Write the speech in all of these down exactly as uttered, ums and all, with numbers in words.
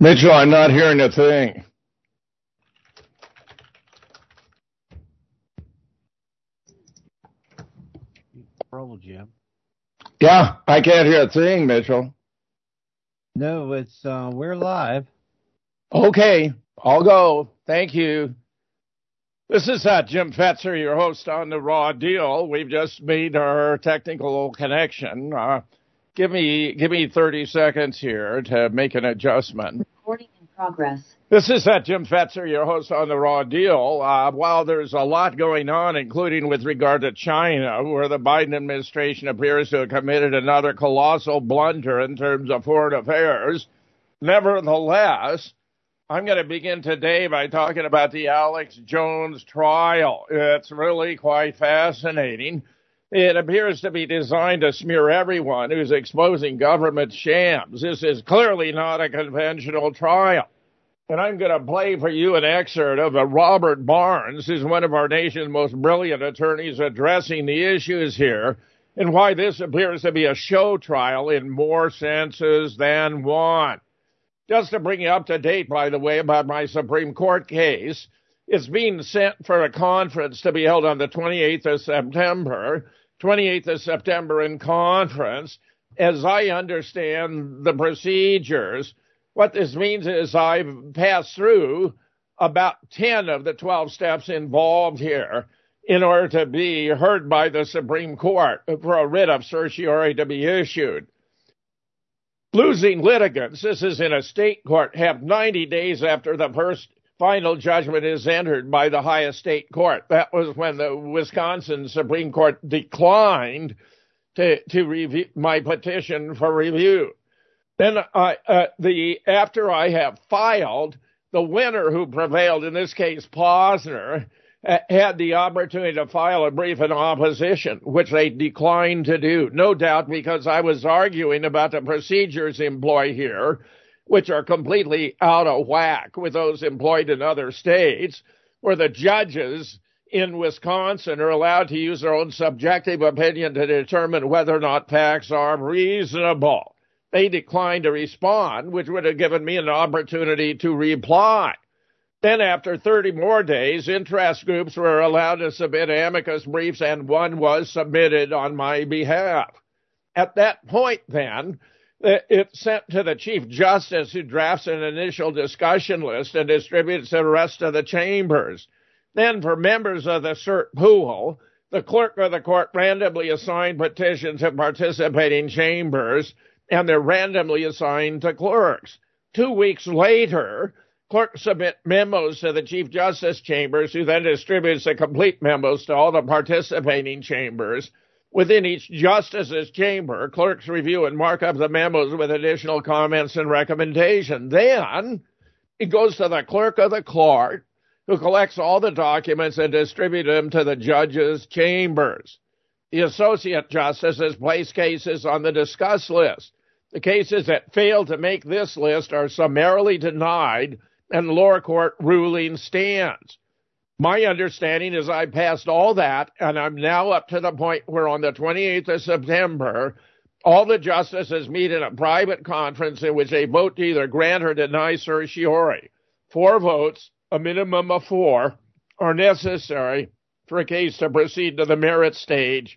Mitchell, I'm not hearing a thing. Roll, Jim. Yeah, I can't hear a thing, Mitchell. No, it's uh, we're live. Okay, I'll go. Thank you. This is uh, Jim Fetzer, your host on The Raw Deal. We've just made our technical connection. Uh, give me give me thirty seconds here to make an adjustment. Recording in progress. This is uh, Jim Fetzer, your host on The Raw Deal. Uh, while there's a lot going on, including with regard to China, where the Biden administration appears to have committed another colossal blunder in terms of foreign affairs, nevertheless, I'm going to begin today by talking about the Alex Jones trial. It's really quite fascinating. It appears to be designed to smear everyone who's exposing government shams. This is clearly not a conventional trial. And I'm going to play for you an excerpt of a Robert Barnes, who's one of our nation's most brilliant attorneys addressing the issues here, and why this appears to be a show trial in more senses than one. Just to bring you up to date, by the way, about my Supreme Court case, it's being sent for a conference to be held on the twenty-eighth of September, twenty-eighth of September in conference. As I understand the procedures, what this means is I've passed through about ten of the twelve steps involved here in order to be heard by the Supreme Court for a writ of certiorari to be issued. Losing litigants, this is in a state court, have ninety days after the first final judgment is entered by the highest state court. That was when the Wisconsin Supreme Court declined to, to review my petition for review. Then uh, uh, the after I have filed, the winner who prevailed, in this case Posner, uh, had the opportunity to file a brief in opposition, which they declined to do, no doubt because I was arguing about the procedures employed here, which are completely out of whack with those employed in other states, where the judges in Wisconsin are allowed to use their own subjective opinion to determine whether or not facts are reasonable. They declined to respond, which would have given me an opportunity to reply. Then after thirty more days, interest groups were allowed to submit amicus briefs, and one was submitted on my behalf. At that point, then, it's sent to the Chief Justice, who drafts an initial discussion list and distributes the rest of the chambers. Then for members of the cert pool, the clerk of the court randomly assigned petitions to participating chambers, and they're randomly assigned to clerks. Two weeks later, clerks submit memos to the Chief Justice chambers, who then distributes the complete memos to all the participating chambers. Within each justice's chamber, clerks review and mark up the memos with additional comments and recommendations. Then it goes to the clerk of the court, who collects all the documents and distributes them to the judges' chambers. The associate justices place cases on the discuss list. The cases that fail to make this list are summarily denied, and lower court ruling stands. My understanding is I passed all that, and I'm now up to the point where on the twenty-eighth of September, all the justices meet in a private conference in which they vote to either grant or deny certiorari. Four votes, a minimum of four, are necessary for a case to proceed to the merit stage.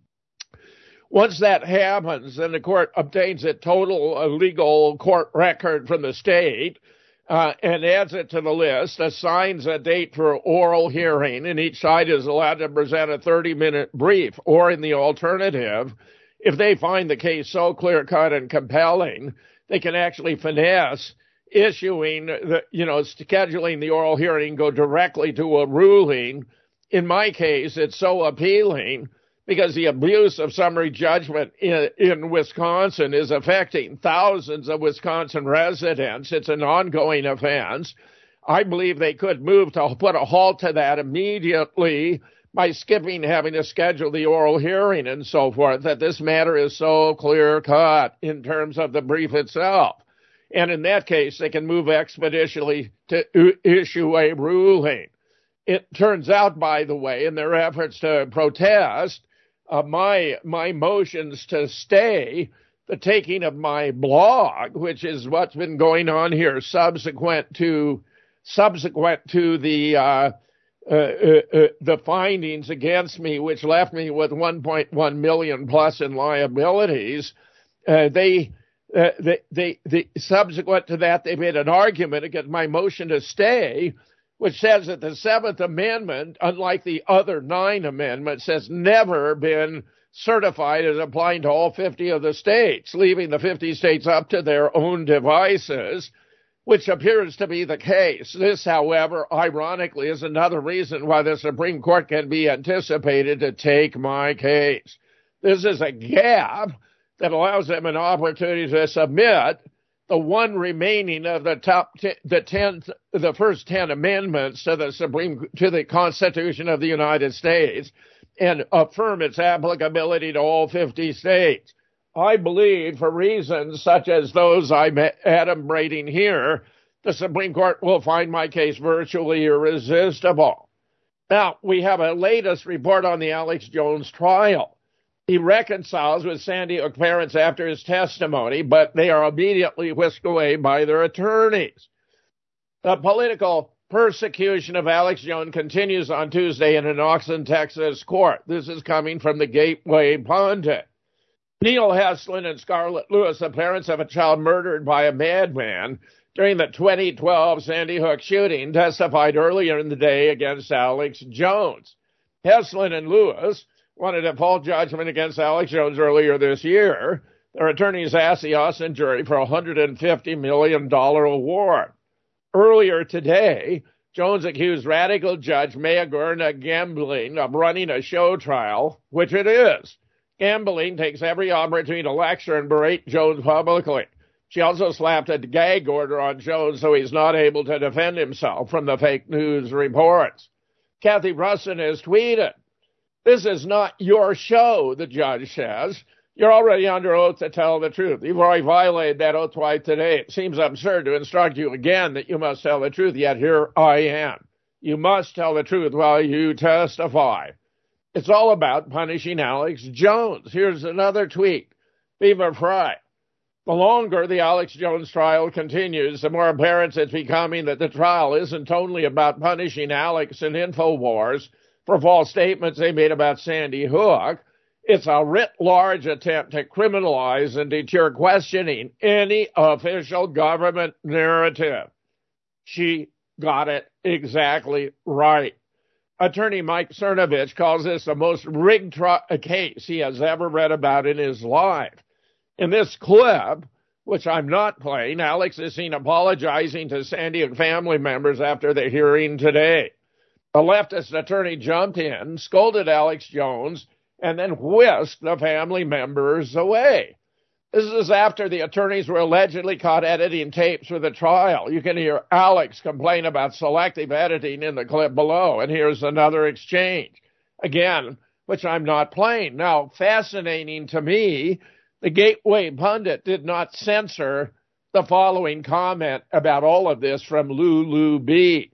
Once that happens, then the court obtains a total uh, legal court record from the state uh, and adds it to the list, assigns a date for oral hearing, and each side is allowed to present a thirty-minute brief. Or in the alternative, if they find the case so clear-cut and compelling, they can actually finesse issuing, the, you know, scheduling the oral hearing, go directly to a ruling. In my case, it's so appealing because the abuse of summary judgment in, in Wisconsin is affecting thousands of Wisconsin residents. It's an ongoing offense. I believe they could move to put a halt to that immediately by skipping having to schedule the oral hearing and so forth, that this matter is so clear-cut in terms of the brief itself. And in that case, they can move expeditiously to issue a ruling. It turns out, by the way, in their efforts to protest, Uh, my my motions to stay the taking of my blog, which is what's been going on here subsequent to subsequent to the uh, uh, uh, uh, the findings against me, which left me with one point one million plus in liabilities. Uh, they, uh, they, they, they, subsequent to that, they made an argument against my motion to stay, which says that the Seventh Amendment, unlike the other nine amendments, has never been certified as applying to all fifty of the states, leaving the fifty states up to their own devices, which appears to be the case. This, however, ironically, is another reason why the Supreme Court can be anticipated to take my case. This is a gap that allows them an opportunity to submit the one remaining of the top, t- the ten, the first ten amendments to the Supreme, to the Constitution of the United States, and affirm its applicability to all fifty states. I believe, for reasons such as those I'm adumbrating here, the Supreme Court will find my case virtually irresistible. Now, we have a latest report on the Alex Jones trial. He reconciles with Sandy Hook parents after his testimony, but they are immediately whisked away by their attorneys. The political persecution of Alex Jones continues on Tuesday in an Austin, Texas court. This is coming from the Gateway Pundit. Neil Heslin and Scarlett Lewis, the parents of a child murdered by a madman during the twenty twelve Sandy Hook shooting, testified earlier in the day against Alex Jones. Heslin and Lewis wanted a default judgment against Alex Jones earlier this year. Their attorneys asked the Austin jury for a one hundred fifty million dollars award. Earlier today, Jones accused radical judge Mayagorna Gambling of running a show trial, which it is. Gambling takes every opportunity to lecture and berate Jones publicly. She also slapped a gag order on Jones so he's not able to defend himself from the fake news reports. Kathy Russin has tweeted, "This is not your show," the judge says. "You're already under oath to tell the truth. You've already violated that oath twice today. It seems absurd to instruct you again that you must tell the truth, yet here I am. You must tell the truth while you testify." It's all about punishing Alex Jones. Here's another tweet. Viva Frei. The longer the Alex Jones trial continues, the more apparent it's becoming that the trial isn't only about punishing Alex and InfoWars for false statements they made about Sandy Hook. It's a writ large attempt to criminalize and deter questioning any official government narrative. She got it exactly right. Attorney Mike Cernovich calls this the most rigged tri- case he has ever read about in his life. In this clip, which I'm not playing, Alex is seen apologizing to Sandy Hook family members after the hearing today. The leftist attorney jumped in, scolded Alex Jones, and then whisked the family members away. This is after the attorneys were allegedly caught editing tapes for the trial. You can hear Alex complain about selective editing in the clip below. And here's another exchange, again, which I'm not playing. Now, fascinating to me, the Gateway Pundit did not censor the following comment about all of this from Lulu B.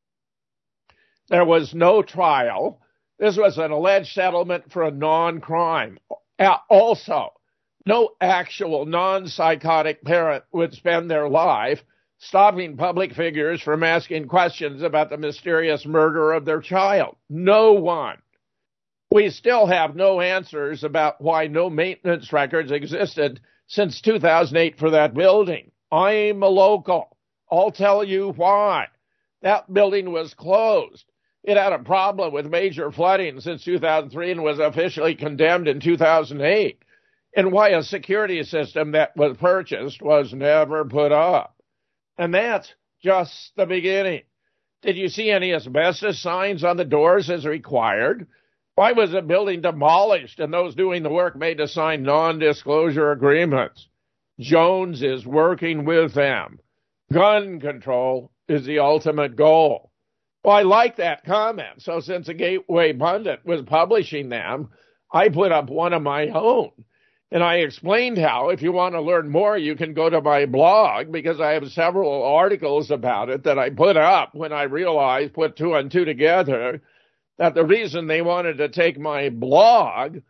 There was no trial. This was an alleged settlement for a non-crime. Also, no actual non-psychotic parent would spend their life stopping public figures from asking questions about the mysterious murder of their child. No one. We still have no answers about why no maintenance records existed since two thousand eight for that building. I'm a local. I'll tell you why. That building was closed. It had a problem with major flooding since two thousand three and was officially condemned in two thousand eight. And why a security system that was purchased was never put up. And that's just the beginning. Did you see any asbestos signs on the doors as required? Why was the building demolished and those doing the work made to sign non-disclosure agreements? Jones is working with them. Gun control is the ultimate goal. Well, I like that comment. So since the Gateway Pundit was publishing them, I put up one of my own. And I explained how, if you want to learn more, you can go to my blog, because I have several articles about it that I put up when I realized, put two and two together, that the reason they wanted to take my blog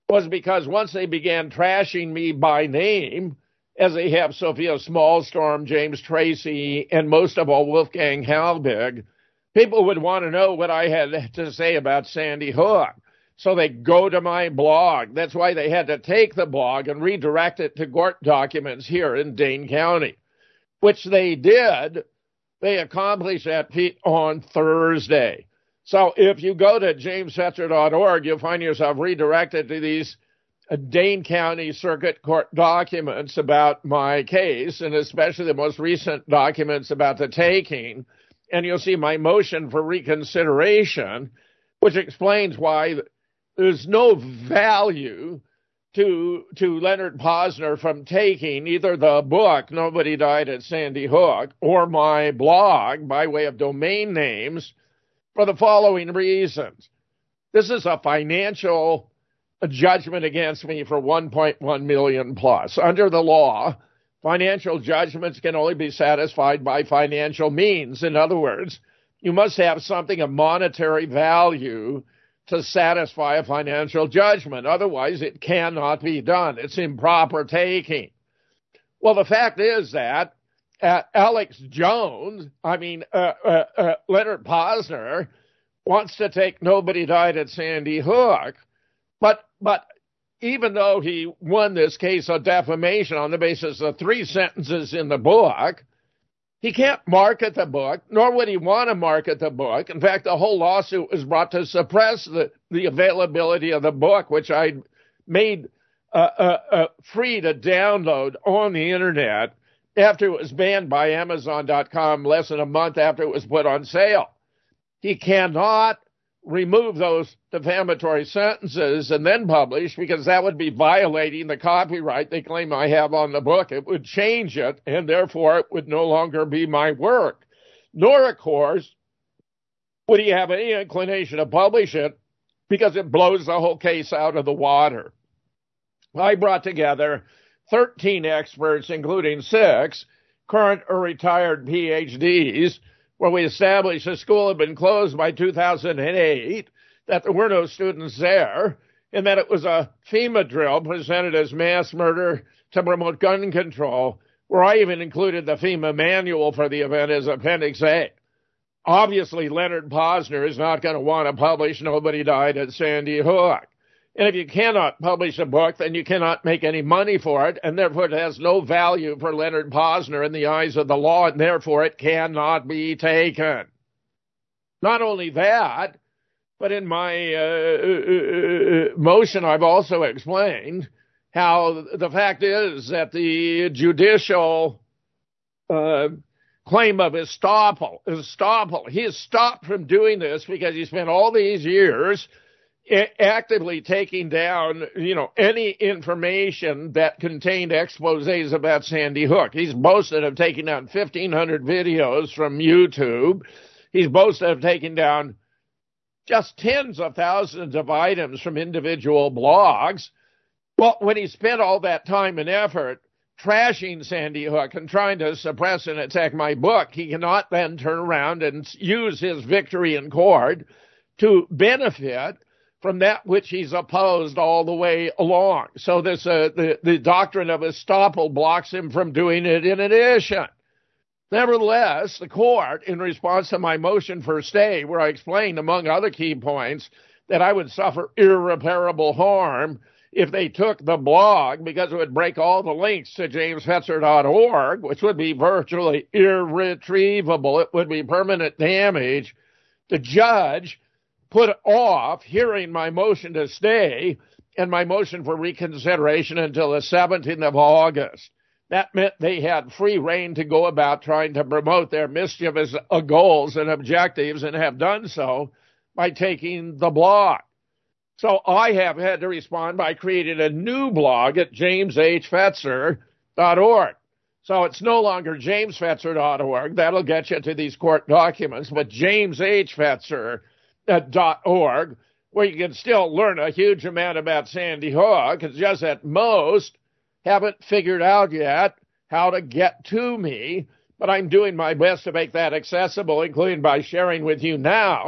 was because once they began trashing me by name, as they have Sophia Smallstorm, James Tracy, and most of all Wolfgang Halbig, people would want to know what I had to say about Sandy Hook. So they go to my blog. That's why they had to take the blog and redirect it to court documents here in Dane County, which they did. They accomplished that feat on Thursday. So if you go to james fetzer dot org, you'll find yourself redirected to these Dane County Circuit Court documents about my case, and especially the most recent documents about the taking. And you'll see my motion for reconsideration, which explains why there's no value to to Leonard Posner from taking either the book, Nobody Died at Sandy Hook, or my blog by way of domain names for the following reasons. This is a financial judgment against me for one point one million dollars plus. Under the law, financial judgments can only be satisfied by financial means. In other words, you must have something of monetary value to satisfy a financial judgment. Otherwise, it cannot be done. It's improper taking. Well, the fact is that uh, Alex Jones, I mean, uh, uh, uh, Leonard Posner, wants to take Nobody Died at Sandy Hook, but but even though he won this case of defamation on the basis of three sentences in the book, he can't market the book, nor would he want to market the book. In fact, the whole lawsuit was brought to suppress the, the availability of the book, which I made uh, uh, uh, free to download on the internet after it was banned by Amazon dot com less than a month after it was put on sale. He cannot remove those defamatory sentences and then publish, because that would be violating the copyright they claim I have on the book. It would change it, and therefore it would no longer be my work. Nor, of course, would he have any inclination to publish it, because it blows the whole case out of the water. I brought together thirteen experts, including six current or retired P H Ds, where we established the school had been closed by two thousand eight, that there were no students there, and that it was a FEMA drill presented as mass murder to promote gun control, where I even included the FEMA manual for the event as Appendix A. Obviously, Leonard Posner is not going to want to publish Nobody Died at Sandy Hook. And if you cannot publish a book, then you cannot make any money for it, and therefore it has no value for Leonard Posner in the eyes of the law, and therefore it cannot be taken. Not only that, but in my uh, motion, I've also explained how the fact is that the judicial uh, claim of estoppel, estoppel, he is stopped from doing this because he spent all these years actively taking down, you know, any information that contained exposés about Sandy Hook. He's boasted of taking down fifteen hundred videos from YouTube. He's boasted of taking down just tens of thousands of items from individual blogs. Well, when he spent all that time and effort trashing Sandy Hook and trying to suppress and attack my book, he cannot then turn around and use his victory in court to benefit from that which he's opposed all the way along. So this uh, the, the doctrine of estoppel blocks him from doing it in addition. Nevertheless, the court, in response to my motion for stay, where I explained, among other key points, that I would suffer irreparable harm if they took the blog, because it would break all the links to james fetzer dot org, which would be virtually irretrievable. It would be permanent damage. The judge put off hearing my motion to stay and my motion for reconsideration until the seventeenth of August. That meant they had free rein to go about trying to promote their mischievous goals and objectives, and have done so by taking the blog. So I have had to respond by creating a new blog at james h fetzer dot org. So it's no longer james fetzer dot org. That'll get you to these court documents, but james h fetzer dot org, where you can still learn a huge amount about Sandy Hook. It's just at most haven't figured out yet how to get to me, but I'm doing my best to make that accessible, including by sharing with you now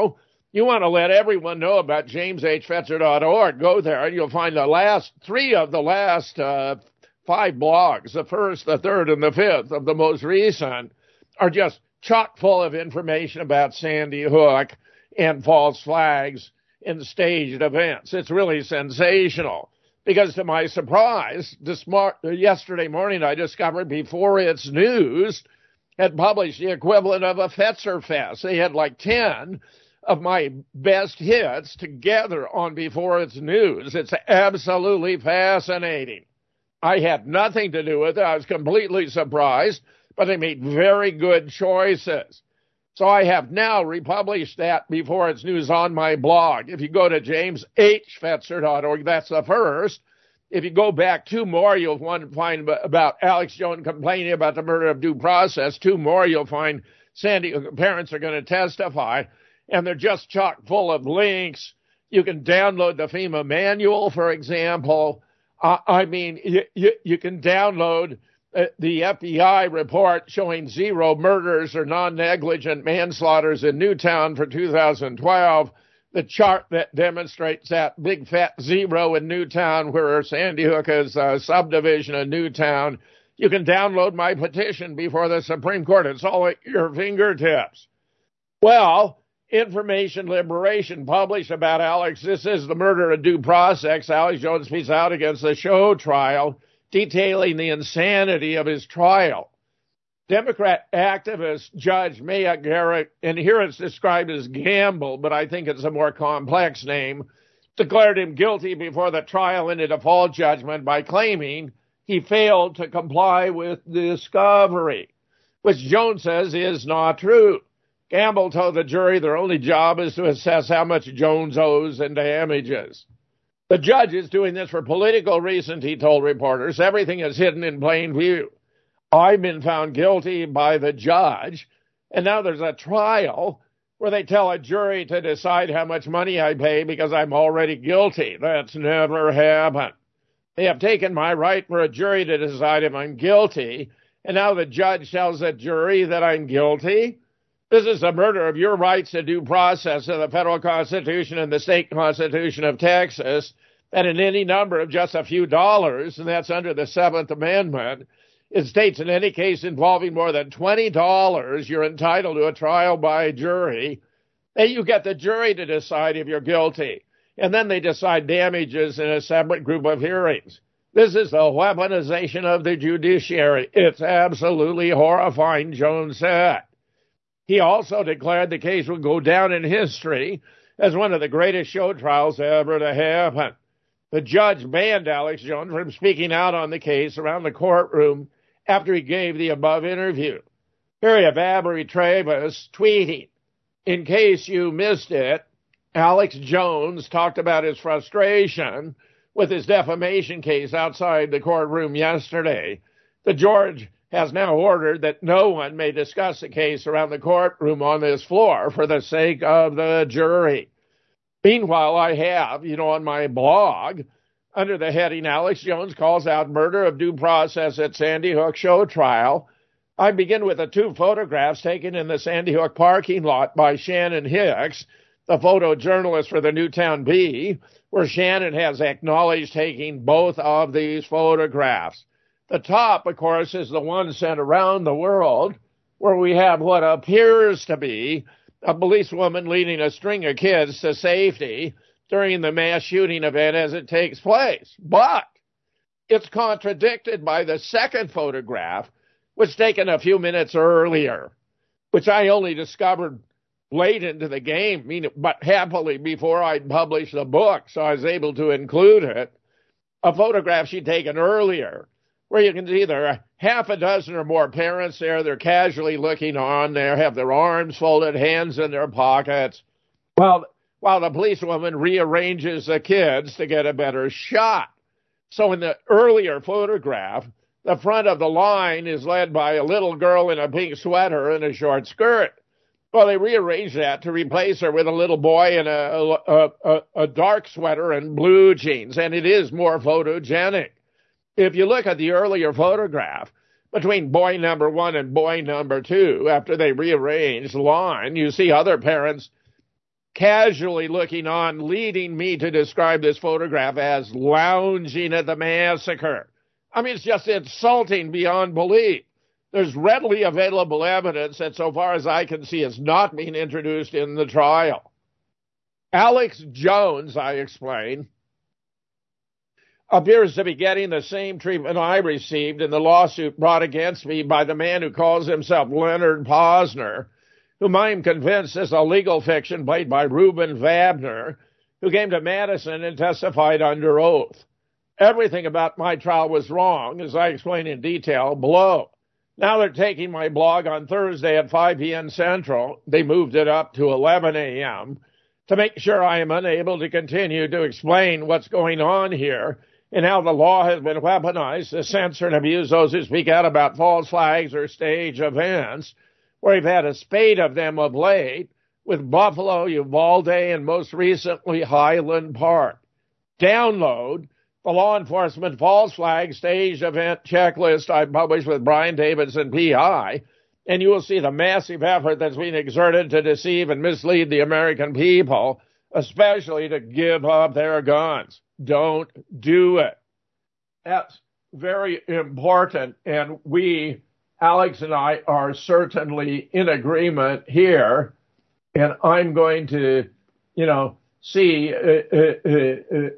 you want to let everyone know about james h fetzer dot org, go there and you'll find the last three of the last uh, five blogs, the first, the third, and the fifth of the most recent, are just chock full of information about Sandy Hook and false flags and staged events. It's really sensational because, to my surprise, this mar- yesterday morning I discovered Before It's News had published the equivalent of a Fetzer Fest. They had like ten of my best hits together on Before It's News. It's absolutely fascinating. I had nothing to do with it. I was completely surprised, but they made very good choices. So I have now republished that Before It's News on my blog. If you go to james h fetzer dot org, that's the first. If you go back two more, you'll find about Alex Jones complaining about the murder of due process. Two more, you'll find Sandy parents are going to testify, and they're just chock full of links. You can download the FEMA manual, for example. Uh, I mean, you, you, you can download uh, the F B I report showing zero murders or non-negligent manslaughters in Newtown for two thousand twelve. The chart that demonstrates that big fat zero in Newtown, where Sandy Hook is a subdivision of Newtown. You can download my petition before the Supreme Court. It's all at your fingertips. Well, Information Liberation published about Alex. This is the murder of due process. Alex Jones speaks out against the show trial, detailing the insanity of his trial. Democrat activist Judge Maya Garrett, and here it's described as Gamble, but I think it's a more complex name, declared him guilty before the trial in a default judgment by claiming he failed to comply with discovery, which Jones says is not true. Gamble told the jury their only job is to assess how much Jones owes in damages. The judge is doing this for political reasons, he told reporters. Everything is hidden in plain view. I've been found guilty by the judge, and now there's a trial where they tell a jury to decide how much money I pay because I'm already guilty. That's never happened. They have taken my right for a jury to decide if I'm guilty, and now the judge tells the jury that I'm guilty? This is a murder of your rights to due process of the federal Constitution and the state Constitution of Texas, and in any number of just a few dollars, and that's under the Seventh Amendment. It states in any case involving more than twenty dollars, you're entitled to a trial by jury, and you get the jury to decide if you're guilty. And then they decide damages in a separate group of hearings. This is the weaponization of the judiciary. It's absolutely horrifying, Jones said. He also declared the case would go down in history as one of the greatest show trials ever to happen. The judge banned Alex Jones from speaking out on the case around the courtroom after he gave the above interview. Here you have Avery Travis tweeting, in case you missed it, Alex Jones talked about his frustration with his defamation case outside the courtroom yesterday. The judge has now ordered that no one may discuss the case around the courtroom on this floor for the sake of the jury. Meanwhile, I have, you know, on my blog, under the heading, Alex Jones calls out murder of due process at Sandy Hook show trial. I begin with the two photographs taken in the Sandy Hook parking lot by Shannon Hicks, the photojournalist for the Newtown Bee, where Shannon has acknowledged taking both of these photographs. The top, of course, is the one sent around the world, where we have what appears to be a policewoman leading a string of kids to safety during the mass shooting event as it takes place. But it's contradicted by the second photograph, which was taken a few minutes earlier, which I only discovered late into the game, but happily before I'd published the book, so I was able to include it. A photograph she'd taken earlier, where you can see there are half a dozen or more parents there. They're casually looking on there, have their arms folded, hands in their pockets, while, while the policewoman rearranges the kids to get a better shot. So in the earlier photograph, the front of the line is led by a little girl in a pink sweater and a short skirt. Well, they rearranged that to replace her with a little boy in a, a, a, a dark sweater and blue jeans, and it is more photogenic. If you look at the earlier photograph, between boy number one and boy number two, after they rearranged the line, you see other parents casually looking on, leading me to describe this photograph as lounging at the massacre. I mean, it's just insulting beyond belief. There's readily available evidence that, so far as I can see, is not being introduced in the trial. Alex Jones, I explain, appears to be getting the same treatment I received in the lawsuit brought against me by the man who calls himself Leonard Posner, whom I am convinced is a legal fiction played by Reuben Vabner, who came to Madison and testified under oath. Everything about my trial was wrong, as I explain in detail below. Now they're taking my blog on Thursday at five p.m. Central. They moved it up to eleven a.m. to make sure I am unable to continue to explain what's going on here and how the law has been weaponized to censor and abuse those who speak out about false flags or stage events, where we've had a spate of them of late, with Buffalo, Uvalde, and most recently Highland Park. Download the law enforcement false flag stage event checklist I published with Brian Davidson, P I, and you will see the massive effort that's being exerted to deceive and mislead the American people, especially to give up their guns. Don't do it. That's very important, and we, Alex and I, are certainly in agreement here, and I'm going to, you know, see... Uh, uh, uh,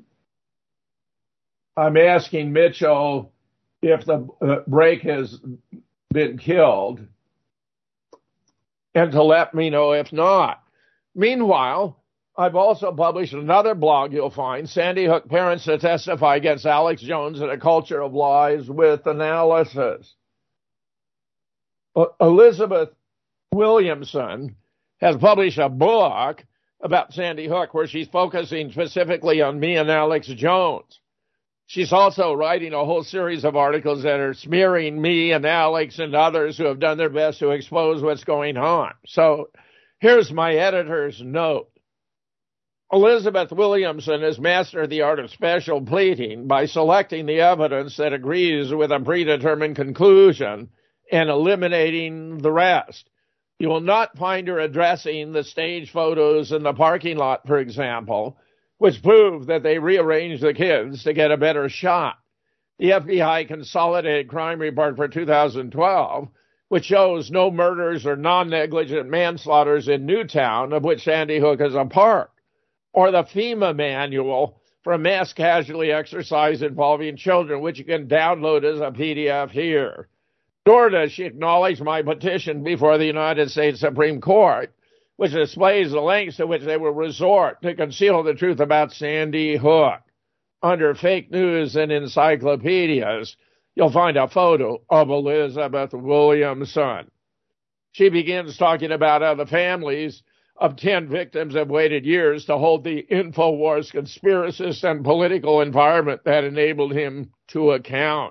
I'm asking Mitchell if the uh, break has been killed and to let me know if not. Meanwhile, I've also published another blog you'll find, Sandy Hook Parents to Testify Against Alex Jones in a Culture of Lies with Analysis. Uh, Elizabeth Williamson has published a book about Sandy Hook where she's focusing specifically on me and Alex Jones. She's also writing a whole series of articles that are smearing me and Alex and others who have done their best to expose what's going on. So here's my editor's note. Elizabeth Williamson has mastered the art of special pleading by selecting the evidence that agrees with a predetermined conclusion and eliminating the rest. You will not find her addressing the stage photos in the parking lot, for example, which prove that they rearranged the kids to get a better shot. The F B I Consolidated Crime Report for two thousand twelve, which shows no murders or non-negligent manslaughters in Newtown, of which Sandy Hook is a part, or the FEMA Manual for a mass casualty exercise involving children, which you can download as a P D F here. Nor does she acknowledge my petition before the United States Supreme Court, which displays the lengths to which they will resort to conceal the truth about Sandy Hook. Under fake news and encyclopedias, you'll find a photo of Elizabeth Williamson. She begins talking about how the families of ten victims have waited years to hold the InfoWars conspiracist and political environment that enabled him to account.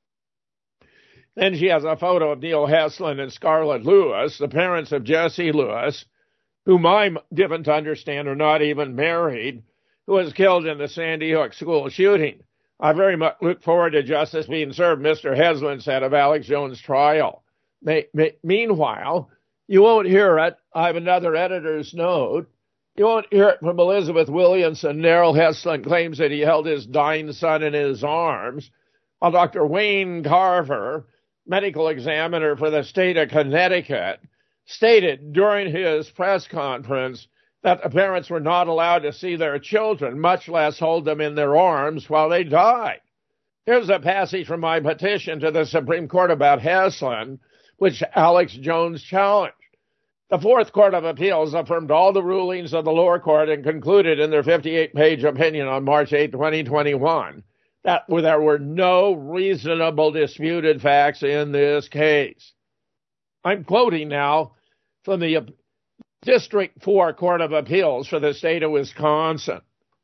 Then she has a photo of Neil Heslin and Scarlett Lewis, the parents of Jesse Lewis, whom I'm given to understand are not even married, who was killed in the Sandy Hook school shooting. I very much look forward to justice being served, Mister Heslin said of Alex Jones' trial. May, may, meanwhile, you won't hear it. I have another editor's note. You won't hear it from Elizabeth Williamson. Neil Heslin claims that he held his dying son in his arms, while Doctor Wayne Carver, medical examiner for the state of Connecticut, stated during his press conference that the parents were not allowed to see their children, much less hold them in their arms while they died. Here's a passage from my petition to the Supreme Court about Heslin, which Alex Jones challenged. The Fourth Court of Appeals affirmed all the rulings of the lower court and concluded in their fifty-eight page opinion on March eighth, twenty twenty-one, that there were no reasonable disputed facts in this case. I'm quoting now from the District four Court of Appeals for the state of Wisconsin.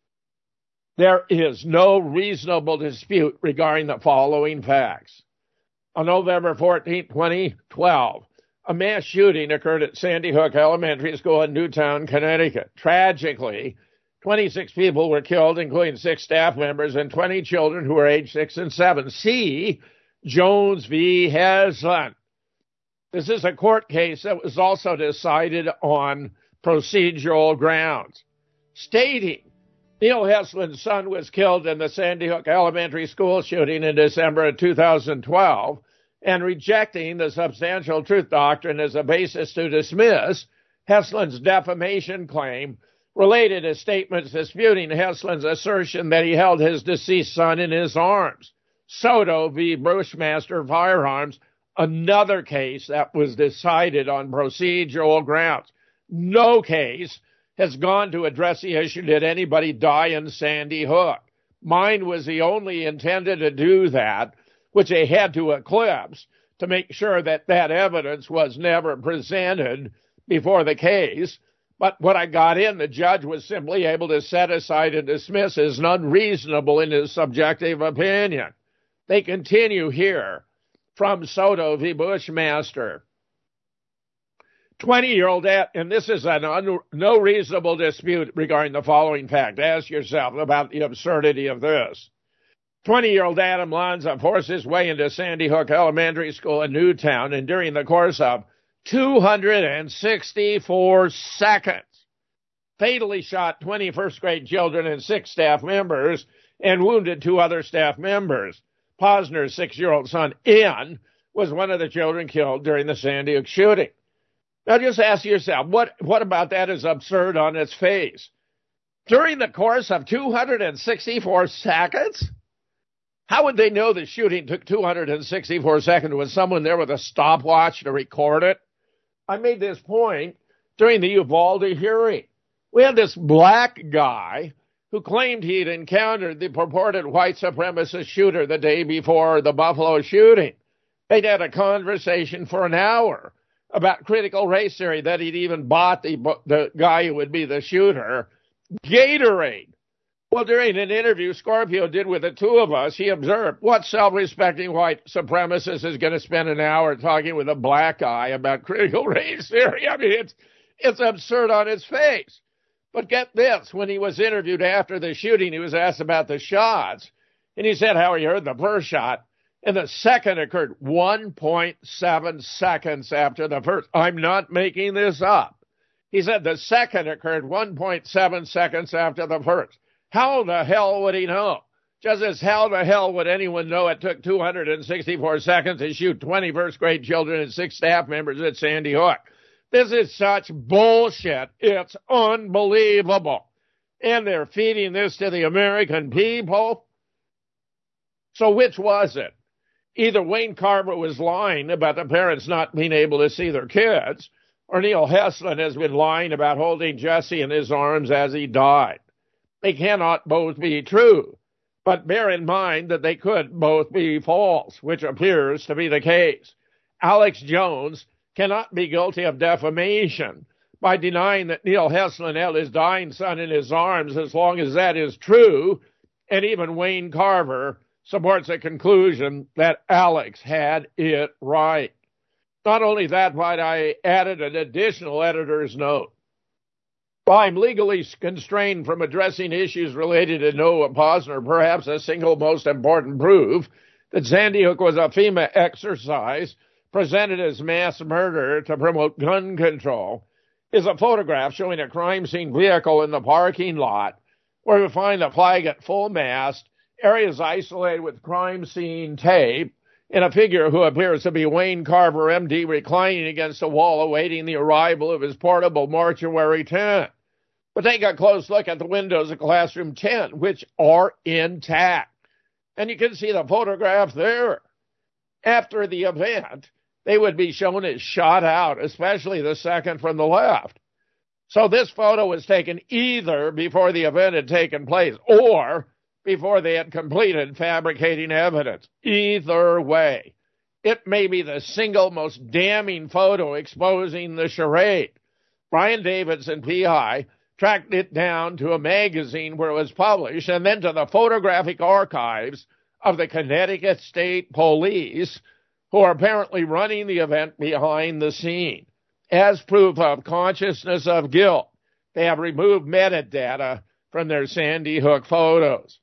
There is no reasonable dispute regarding the following facts. On November fourteenth, twenty twelve, a mass shooting occurred at Sandy Hook Elementary School in Newtown, Connecticut. Tragically, twenty-six people were killed, including six staff members and twenty children who were aged six and seven. See Jones v. Heslin. This is a court case that was also decided on procedural grounds, stating Neil Heslин's son was killed in the Sandy Hook Elementary School shooting in December of two thousand twelve, and rejecting the substantial truth doctrine as a basis to dismiss Heslин's defamation claim related to statements disputing Heslин's assertion that he held his deceased son in his arms. Soto v. Bushmaster Firearms, another case that was decided on procedural grounds. No case has gone to address the issue, did anybody die in Sandy Hook? Mine was the only intended to do that, which they had to eclipse to make sure that that evidence was never presented before the case. But when I got in, the judge was simply able to set aside and dismiss as unreasonable in his subjective opinion. They continue here from Soto v. Bushmaster. twenty-year-old, and this is an un, no reasonable dispute regarding the following fact. Ask yourself about the absurdity of this. twenty-year-old Adam Lanza forced his way into Sandy Hook Elementary School in Newtown, and during the course of two hundred sixty-four seconds, fatally shot twenty first-grade children and six staff members and wounded two other staff members. Posner's six-year-old son, Ian, was one of the children killed during the Sandy Hook shooting. Now just ask yourself, what, what about that is absurd on its face? During the course of two hundred sixty-four seconds? How would they know the shooting took two hundred sixty-four seconds? Was someone there with a stopwatch to record it? I made this point during the Uvalde hearing. We had this black guy who claimed he'd encountered the purported white supremacist shooter the day before the Buffalo shooting. They'd had a conversation for an hour about critical race theory, that he'd even bought the, the guy who would be the shooter Gatorade. Well, during an interview Scorpio did with the two of us, he observed, what self-respecting white supremacist is going to spend an hour talking with a black guy about critical race theory? I mean, it's, it's absurd on its face. But get this, when he was interviewed after the shooting, he was asked about the shots, and he said how he heard the first shot, and the second occurred one point seven seconds after the first. I'm not making this up. He said the second occurred one point seven seconds after the first. How the hell would he know? Just as how the hell would anyone know it took two hundred sixty-four seconds to shoot twenty first-grade children and six staff members at Sandy Hook? This is such bullshit. It's unbelievable. And they're feeding this to the American people. So which was it? Either Wayne Carver was lying about the parents not being able to see their kids, or Neil Heslin has been lying about holding Jesse in his arms as he died. They cannot both be true, but bear in mind that they could both be false, which appears to be the case. Alex Jones cannot be guilty of defamation by denying that Neil Heslin held his dying son in his arms, as long as that is true, and even Wayne Carver supports the conclusion that Alex had it right. Not only that, but I added an additional editor's note. While I'm legally constrained from addressing issues related to Noah Posner, perhaps the single most important proof that Sandy Hook was a FEMA exercise presented as mass murder to promote gun control is a photograph showing a crime scene vehicle in the parking lot where we find the flag at full mast, areas isolated with crime scene tape, and a figure who appears to be Wayne Carver, M D, reclining against a wall awaiting the arrival of his portable mortuary tent. But take a close look at the windows of Classroom ten, which are intact. And you can see the photograph there. After the event, they would be shown as shot out, especially the second from the left. So this photo was taken either before the event had taken place or before they had completed fabricating evidence. Either way, it may be the single most damning photo exposing the charade. Brian Davidson, P I, tracked it down to a magazine where it was published and then to the photographic archives of the Connecticut State Police, who are apparently running the event behind the scene. As proof of consciousness of guilt, they have removed metadata from their Sandy Hook photos.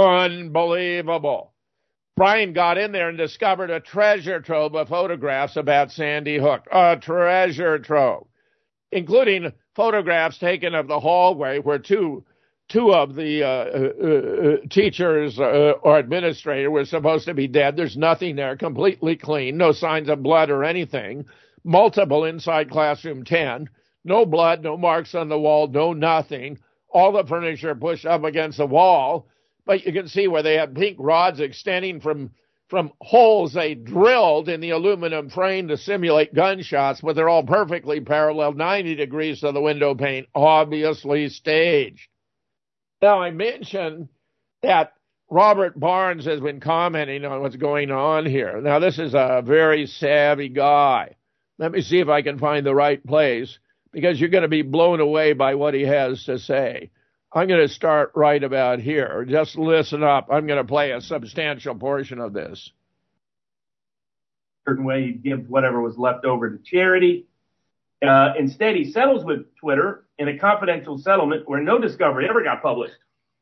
Unbelievable. Brian got in there and discovered a treasure trove of photographs about Sandy Hook. A treasure trove. including photographs taken of the hallway where two two of the uh, uh, teachers uh, or administrator were supposed to be dead. There's nothing there, completely clean, no signs of blood or anything. Multiple inside classroom ten, no blood, no marks on the wall, no nothing. All the furniture pushed up against the wall, but you can see where they had pink rods extending from from holes they drilled in the aluminum frame to simulate gunshots, but they're all perfectly parallel, ninety degrees to the window pane, obviously staged. Now, I mentioned that Robert Barnes has been commenting on what's going on here. Now, this is a very savvy guy. Let me see if I can find the right place, because you're going to be blown away by what he has to say. I'm going to start right about here. Just listen up. I'm going to play a substantial portion of this. Certain way he'd give whatever was left over to charity. Uh, instead, he settles with Twitter in a confidential settlement where no discovery ever got published.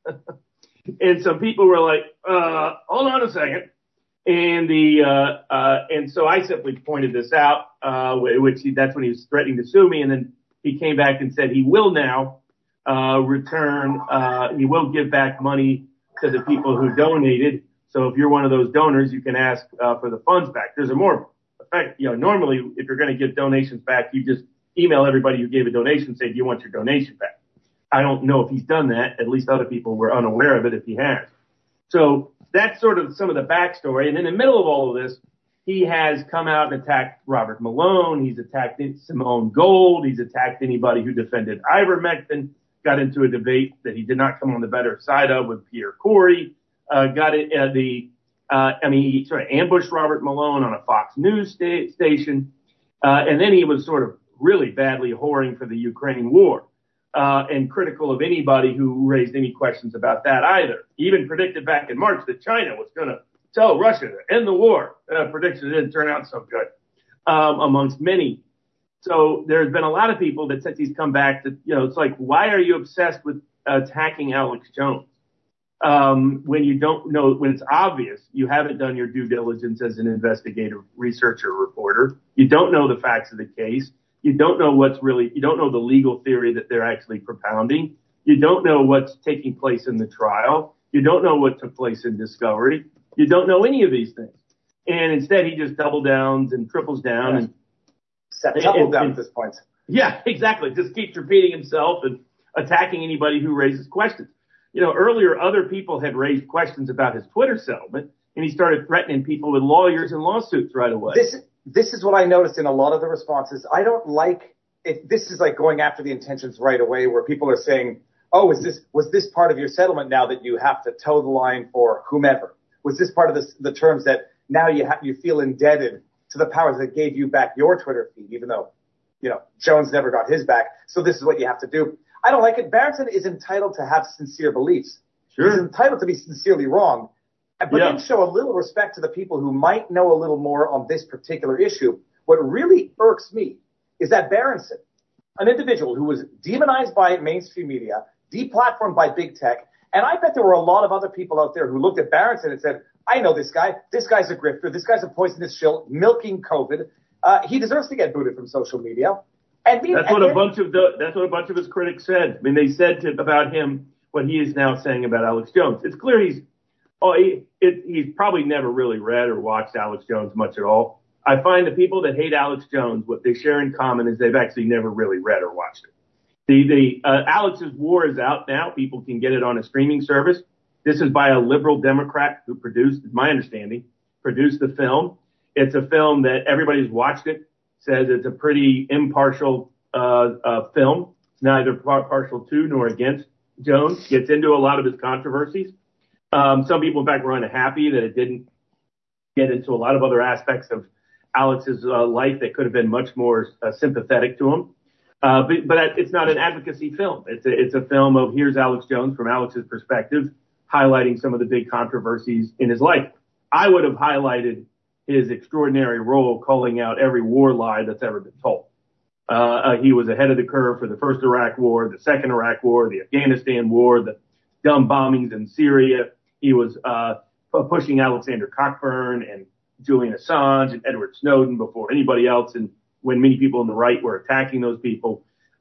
And some people were like, uh, hold on a second. And the, uh, uh, and so I simply pointed this out, uh, which he, that's when he was threatening to sue me. And then he came back and said he will now, uh, return, uh, he will give back money to the people who donated. So if you're one of those donors, you can ask, uh, for the funds back. There's a more effect, you know, normally if you're going to get donations back, you just email everybody who gave a donation, say, do you want your donation back? I don't know if he's done that. At least other people were unaware of it if he has. So that's sort of some of the backstory. And in the middle of all of this, he has come out and attacked Robert Malone. He's attacked Simone Gold. He's attacked anybody who defended ivermectin, got into a debate that he did not come on the better side of with Pierre Corey, uh, got it, uh, the, uh, I mean, he sort of ambushed Robert Malone on a Fox News sta- station. Uh, and then he was sort of really badly whoring for the Ukraine war, uh, and critical of anybody who raised any questions about that either. He even predicted back in March that China was going to tell Russia to end the war. Uh, prediction didn't turn out so good, um, amongst many. So there's been a lot of people that since he's come back that, you know, it's like, why are you obsessed with attacking Alex Jones? Um, when you don't know, when it's obvious you haven't done your due diligence as an investigative researcher reporter. You don't know the facts of the case. You don't know what's really, you don't know the legal theory that they're actually propounding. You don't know what's taking place in the trial. You don't know what took place in discovery. You don't know any of these things. And instead he just double downs and triples down yeah. and Except double down at this point. Yeah, exactly. Just keeps repeating himself and attacking anybody who raises questions. You know, earlier other people had raised questions about his Twitter settlement, and he started threatening people with lawyers and lawsuits right away. This this is what I noticed in a lot of the responses. I don't like if this is like going after the intentions right away, where people are saying, "Oh, is this was this part of your settlement now that you have to toe the line for whomever? Was this part of the the terms that now you have you feel indebted to the powers that gave you back your Twitter feed, even though, you know, Jones never got his back. So this is what you have to do." I don't like it. Barronson is entitled to have sincere beliefs. Sure. He's entitled to be sincerely wrong, but yeah. then show a little respect to the people who might know a little more on this particular issue. What really irks me is that Barronson, an individual who was demonized by mainstream media, deplatformed by big tech, and I bet there were a lot of other people out there who looked at Barronson and said, I know this guy. This guy's a grifter. This guy's a poisonous shill, milking COVID. Uh, he deserves to get booted from social media. And me, that's and what then, a bunch of the, that's what a bunch of his critics said. I mean, they said to, about him what he is now saying about Alex Jones. It's clear he's, oh, he, it, he's probably never really read or watched Alex Jones much at all. I find the people that hate Alex Jones, what they share in common is they've actually never really read or watched it. The, the, uh, Alex's War is out now. People can get it on a streaming service. This is by a liberal Democrat who produced, my understanding, produced the film. It's a film that everybody's watched it, says it's a pretty impartial, uh, uh, film. It's neither par- partial to nor against Jones. Gets into a lot of his controversies. Um, some people, in fact, were unhappy that it didn't get into a lot of other aspects of Alex's uh, life that could have been much more uh, sympathetic to him. Uh, but, but it's not an advocacy film. It's a, it's a film of here's Alex Jones from Alex's perspective, highlighting some of the big controversies in his life. I would have highlighted his extraordinary role calling out every war lie that's ever been told. Uh, uh, he was ahead of the curve for the first Iraq war, the second Iraq war, the Afghanistan war, the dumb bombings in Syria. He was, uh, pushing Alexander Cockburn and Julian Assange and Edward Snowden before anybody else. And when many people on the right were attacking those people,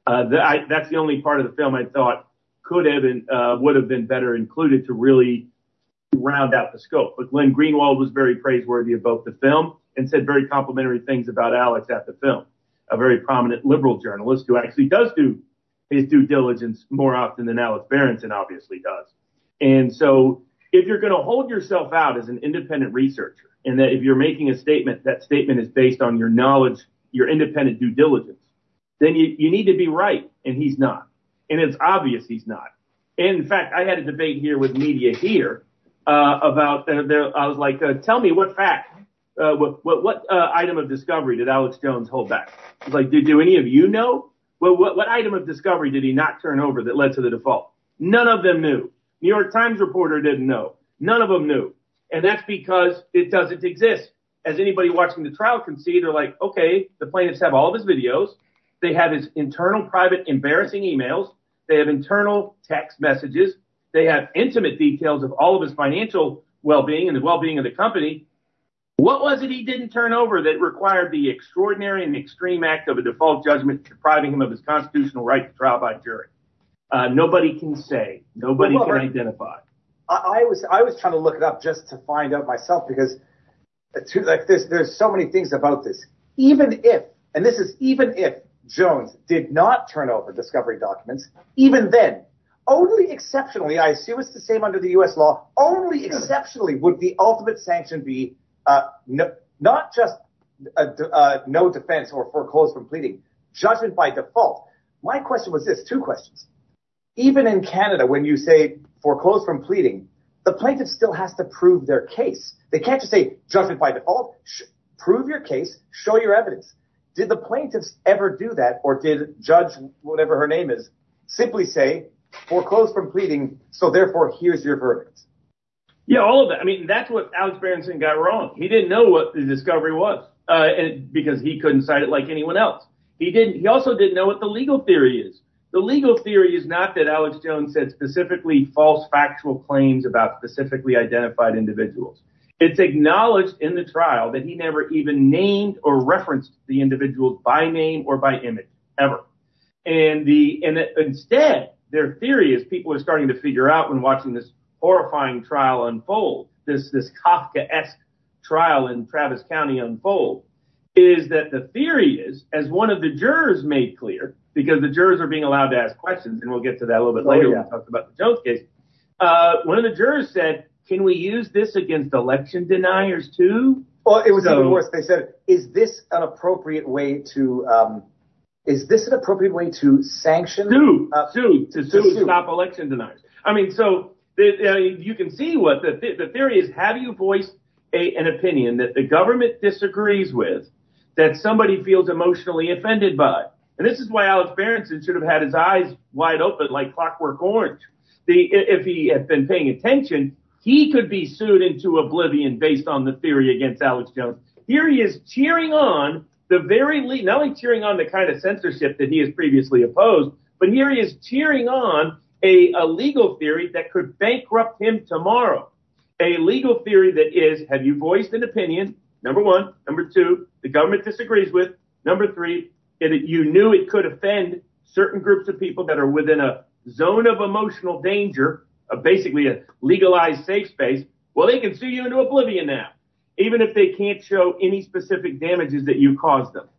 Uh, the, I, that's the only part of the film I thought could have been, uh, would have been better included to really round out the scope. But Glenn Greenwald was very praiseworthy of both the film and said very complimentary things about Alex at the film, a very prominent liberal journalist who actually does do his due diligence more often than Alex Berenson obviously does. And so if you're going to hold yourself out as an independent researcher, and that if you're making a statement, that statement is based on your knowledge, your independent due diligence, then you, you need to be right. And he's not. And it's obvious he's not. And in fact, I had a debate here with media here, uh, about, uh, there, I was like, uh, tell me what fact, uh, what, what, what, uh, item of discovery did Alex Jones hold back? I was like, did, do any of you know? Well, what, what item of discovery did he not turn over that led to the default? None of them knew. New York Times reporter didn't know. None of them knew. And that's because it doesn't exist. As anybody watching the trial can see, they're like, okay, the plaintiffs have all of his videos. They have his internal, private, embarrassing emails. They have internal text messages. They have intimate details of all of his financial well-being and the well-being of the company. What was it he didn't turn over that required the extraordinary and extreme act of a default judgment depriving him of his constitutional right to trial by jury? Uh, nobody can say. Nobody well, Robert, can identify. I, I was I was trying to look it up just to find out myself because to, like there's there's so many things about this. Even if, and this is even if Jones did not turn over discovery documents, even then, only exceptionally, I assume it's the same under the U S law, only exceptionally would the ultimate sanction be uh, no, not just a, uh, no defense or foreclosed from pleading, judgment by default. My question was this, two questions. Even in Canada, when you say foreclosed from pleading, the plaintiff still has to prove their case. They can't just say judgment by default. Sh- prove your case, show your evidence. Did the plaintiffs ever do that, or did Judge, whatever her name is, simply say foreclosed from pleading, so therefore here's your verdict? Yeah, all of that. I mean, that's what Alex Berenson got wrong. He didn't know what the discovery was, uh, and because he couldn't cite it like anyone else. He didn't. He also didn't know what the legal theory is. The legal theory is not that Alex Jones said specifically false factual claims about specifically identified individuals. It's acknowledged in the trial that he never even named or referenced the individuals by name or by image, ever. And the and it, instead, their theory is people are starting to figure out when watching this horrifying trial unfold, this this Kafka-esque trial in Travis County unfold, is that the theory is, as one of the jurors made clear, because the jurors are being allowed to ask questions, and we'll get to that a little bit later oh, yeah. when we talk about the Jones case. Uh, one of the jurors said, can we use this against election deniers too? Well, it was so, even worse. They said, is this an appropriate way to, um, is this an appropriate way to sanction? Sue, uh, sue, to, to sue, sue, stop election deniers. I mean, so the, uh, you can see what the, th- the theory is. Have you voiced a, an opinion that the government disagrees with, that somebody feels emotionally offended by? And this is why Alex Berenson should have had his eyes wide open like Clockwork Orange. The, if he had been paying attention, he could be sued into oblivion based on the theory against Alex Jones. Here he is cheering on the very least, not only cheering on the kind of censorship that he has previously opposed, but here he is cheering on a, a legal theory that could bankrupt him tomorrow. A legal theory that is, have you voiced an opinion? Number one. Number two, the government disagrees with. Number three, it, you knew it could offend certain groups of people that are within a zone of emotional danger, uh, basically a legalized safe space. Well, they can sue you into oblivion now, even if they can't show any specific damages that you caused them.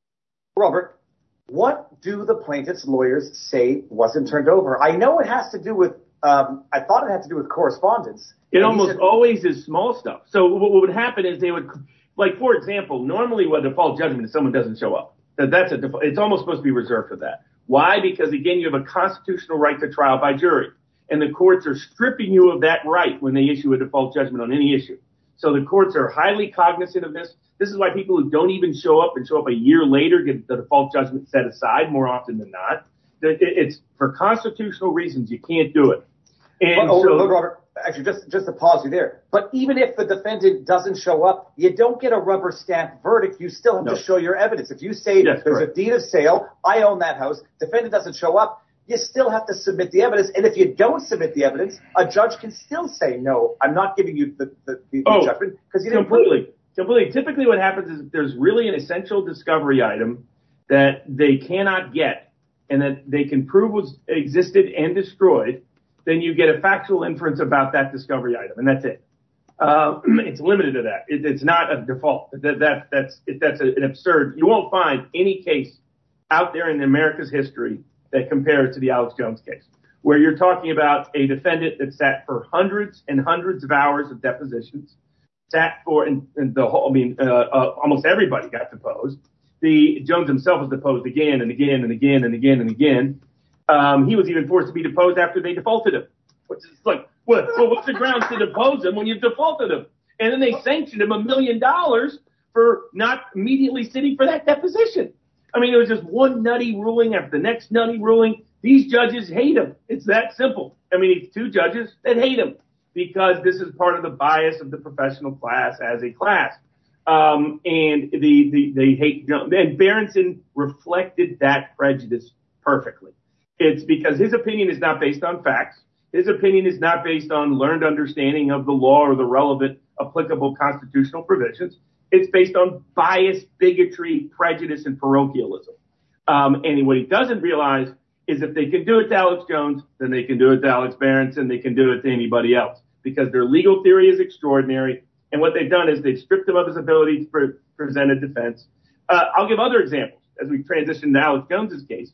Robert, what do the plaintiff's lawyers say wasn't turned over? I know it has to do with, um, I thought it had to do with correspondence. It almost said, always is small stuff. So what would happen is they would, like, for example, normally what a default judgment is someone doesn't show up. That that's a default. It's almost supposed to be reserved for that. Why? Because, again, you have a constitutional right to trial by jury. And the courts are stripping you of that right when they issue a default judgment on any issue. So the courts are highly cognizant of this. This is why people who don't even show up and show up a year later get the default judgment set aside more often than not. It's for constitutional reasons. You can't do it. And oh, so, look, Robert, actually, just, just to pause you there. But even if the defendant doesn't show up, you don't get a rubber stamp verdict. You still have no. to show your evidence. If you say yes, there's correct. a deed of sale, I own that house, defendant doesn't show up, you still have to submit the evidence. And if you don't submit the evidence, a judge can still say, no, I'm not giving you the, the, the oh, judgment because you didn't completely, completely. Typically what happens is if there's really an essential discovery item that they cannot get and that they can prove was existed and destroyed, then you get a factual inference about that discovery item, and that's it. Uh, it's limited to that. It, it's not a default. That, that, that's it, that's a, an absurd. You won't find any case out there in America's history that compares to the Alex Jones case, where you're talking about a defendant that sat for hundreds and hundreds of hours of depositions, sat for, and, and the whole, I mean, uh, uh, almost everybody got deposed. The Jones himself was deposed again and again and again and again and again. Um, he was even forced to be deposed after they defaulted him, which is like, well, well, what's the grounds to depose him when you've defaulted him? And then they sanctioned him a million dollars for not immediately sitting for that deposition. I mean, it was just one nutty ruling after the next nutty ruling. These judges hate him. It's that simple. I mean, it's two judges that hate him because this is part of the bias of the professional class as a class. Um, and the, the, they hate Jones. And Berenson reflected that prejudice perfectly. It's because his opinion is not based on facts. His opinion is not based on learned understanding of the law or the relevant applicable constitutional provisions. It's based on bias, bigotry, prejudice, and parochialism. Um, and what he doesn't realize is if they can do it to Alex Jones, then they can do it to Alex Berenson, they can do it to anybody else because their legal theory is extraordinary. And what they've done is they've stripped him of his ability to pre- present a defense. Uh, I'll give other examples as we transition to Alex Jones's case.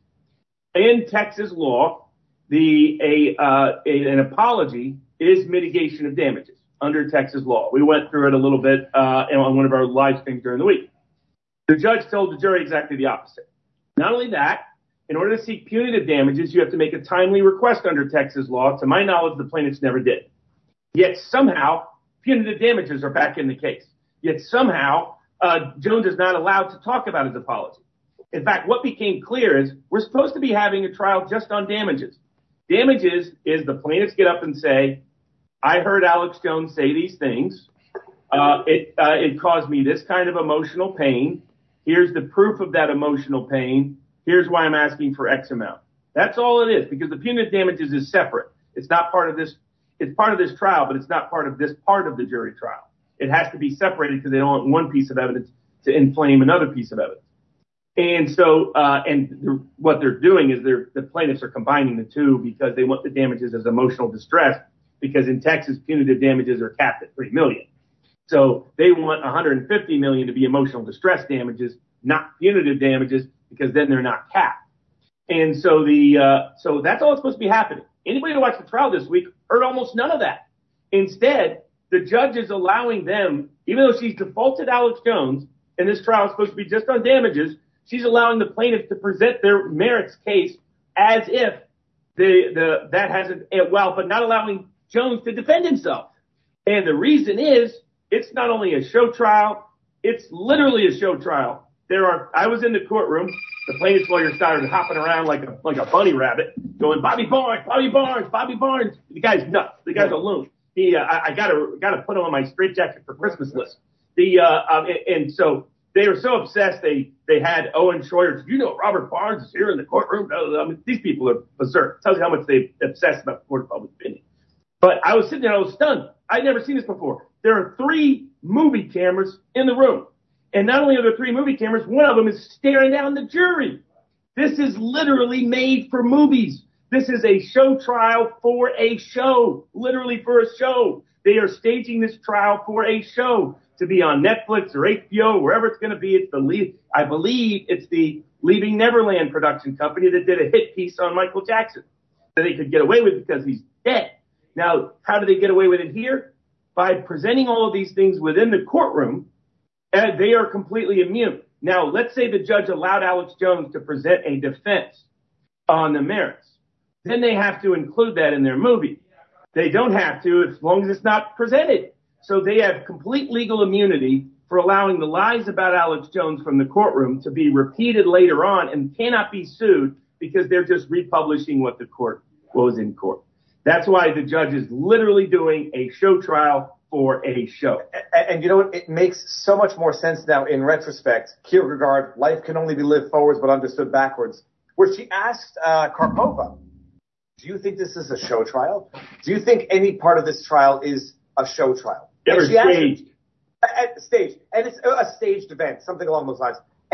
In Texas law, the a, uh, a an apology is mitigation of damages under Texas law. We went through it a little bit uh, on one of our live streams during the week. The judge told the jury exactly the opposite. Not only that, in order to seek punitive damages, you have to make a timely request under Texas law. To my knowledge, the plaintiffs never did. Yet somehow, punitive damages are back in the case. Yet somehow, uh, Jones is not allowed to talk about his apology. In fact, what became clear is we're supposed to be having a trial just on damages. Damages is the plaintiffs get up and say, I heard Alex Jones say these things. Uh, it, uh, it caused me this kind of emotional pain. Here's the proof of that emotional pain. Here's why I'm asking for X amount. That's all it is, because the punitive damages is separate. It's not part of this. It's part of this trial, but it's not part of this part of the jury trial. It has to be separated because they don't want one piece of evidence to inflame another piece of evidence. And so, uh, and the, what they're doing is they're, the plaintiffs are combining the two because they want the damages as emotional distress, because in Texas, punitive damages are capped at three million dollars. So they want one hundred fifty million dollars to be emotional distress damages, not punitive damages, because then they're not capped. And so the, uh, so that's all that's supposed to be happening. Anybody who watched the trial this week heard almost none of that. Instead, the judge is allowing them, even though she's defaulted Alex Jones, and this trial is supposed to be just on damages, she's allowing the plaintiff to present their merits case as if the, the, that hasn't, well, but not allowing Jones to defend himself. And the reason is it's not only a show trial, it's literally a show trial. There are, I was in the courtroom. The plaintiff's lawyer started hopping around like a, like a bunny rabbit, going, Bobby Barnes, Bobby Barnes, Bobby Barnes. The guy's nuts. The guy's a loon. He, uh, I, I gotta, gotta put him on my straitjacket for Christmas list. The, uh, um, and, and so they were so obsessed. They, they had Owen Schroyer. You know, Robert Barnes is here in the courtroom. I mean, these people are berserk. It tells you how much they obsessed about the court of public opinion. But I was sitting there, I was stunned. I'd never seen this before. There are three movie cameras in the room. And not only are there three movie cameras, one of them is staring down the jury. This is literally made for movies. This is a show trial for a show, literally for a show. They are staging this trial for a show to be on Netflix or H B O, wherever it's going to be. It's the, I believe it's the Leaving Neverland production company that did a hit piece on Michael Jackson that they could get away with because he's dead. Now, how do they get away with it here? By presenting all of these things within the courtroom, and they are completely immune. Now, let's say the judge allowed Alex Jones to present a defense on the merits. Then they have to include that in their movie. They don't have to as long as it's not presented. So they have complete legal immunity for allowing the lies about Alex Jones from the courtroom to be repeated later on and cannot be sued because they're just republishing what the court was in court. That's why the judge is literally doing a show trial for a show. And, and you know what? It makes so much more sense now in retrospect. Kierkegaard, life can only be lived forwards but understood backwards, where she asked uh, Karpova, do you think this is a show trial? Do you think any part of this trial is a show trial? Ever staged. At the stage. And it's a staged event, something along those lines.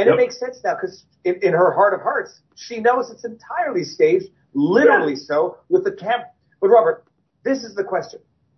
And yep. it makes sense now because in, in her heart of hearts, she knows it's entirely staged, literally yeah. so, with the camp. But Robert, this is the question.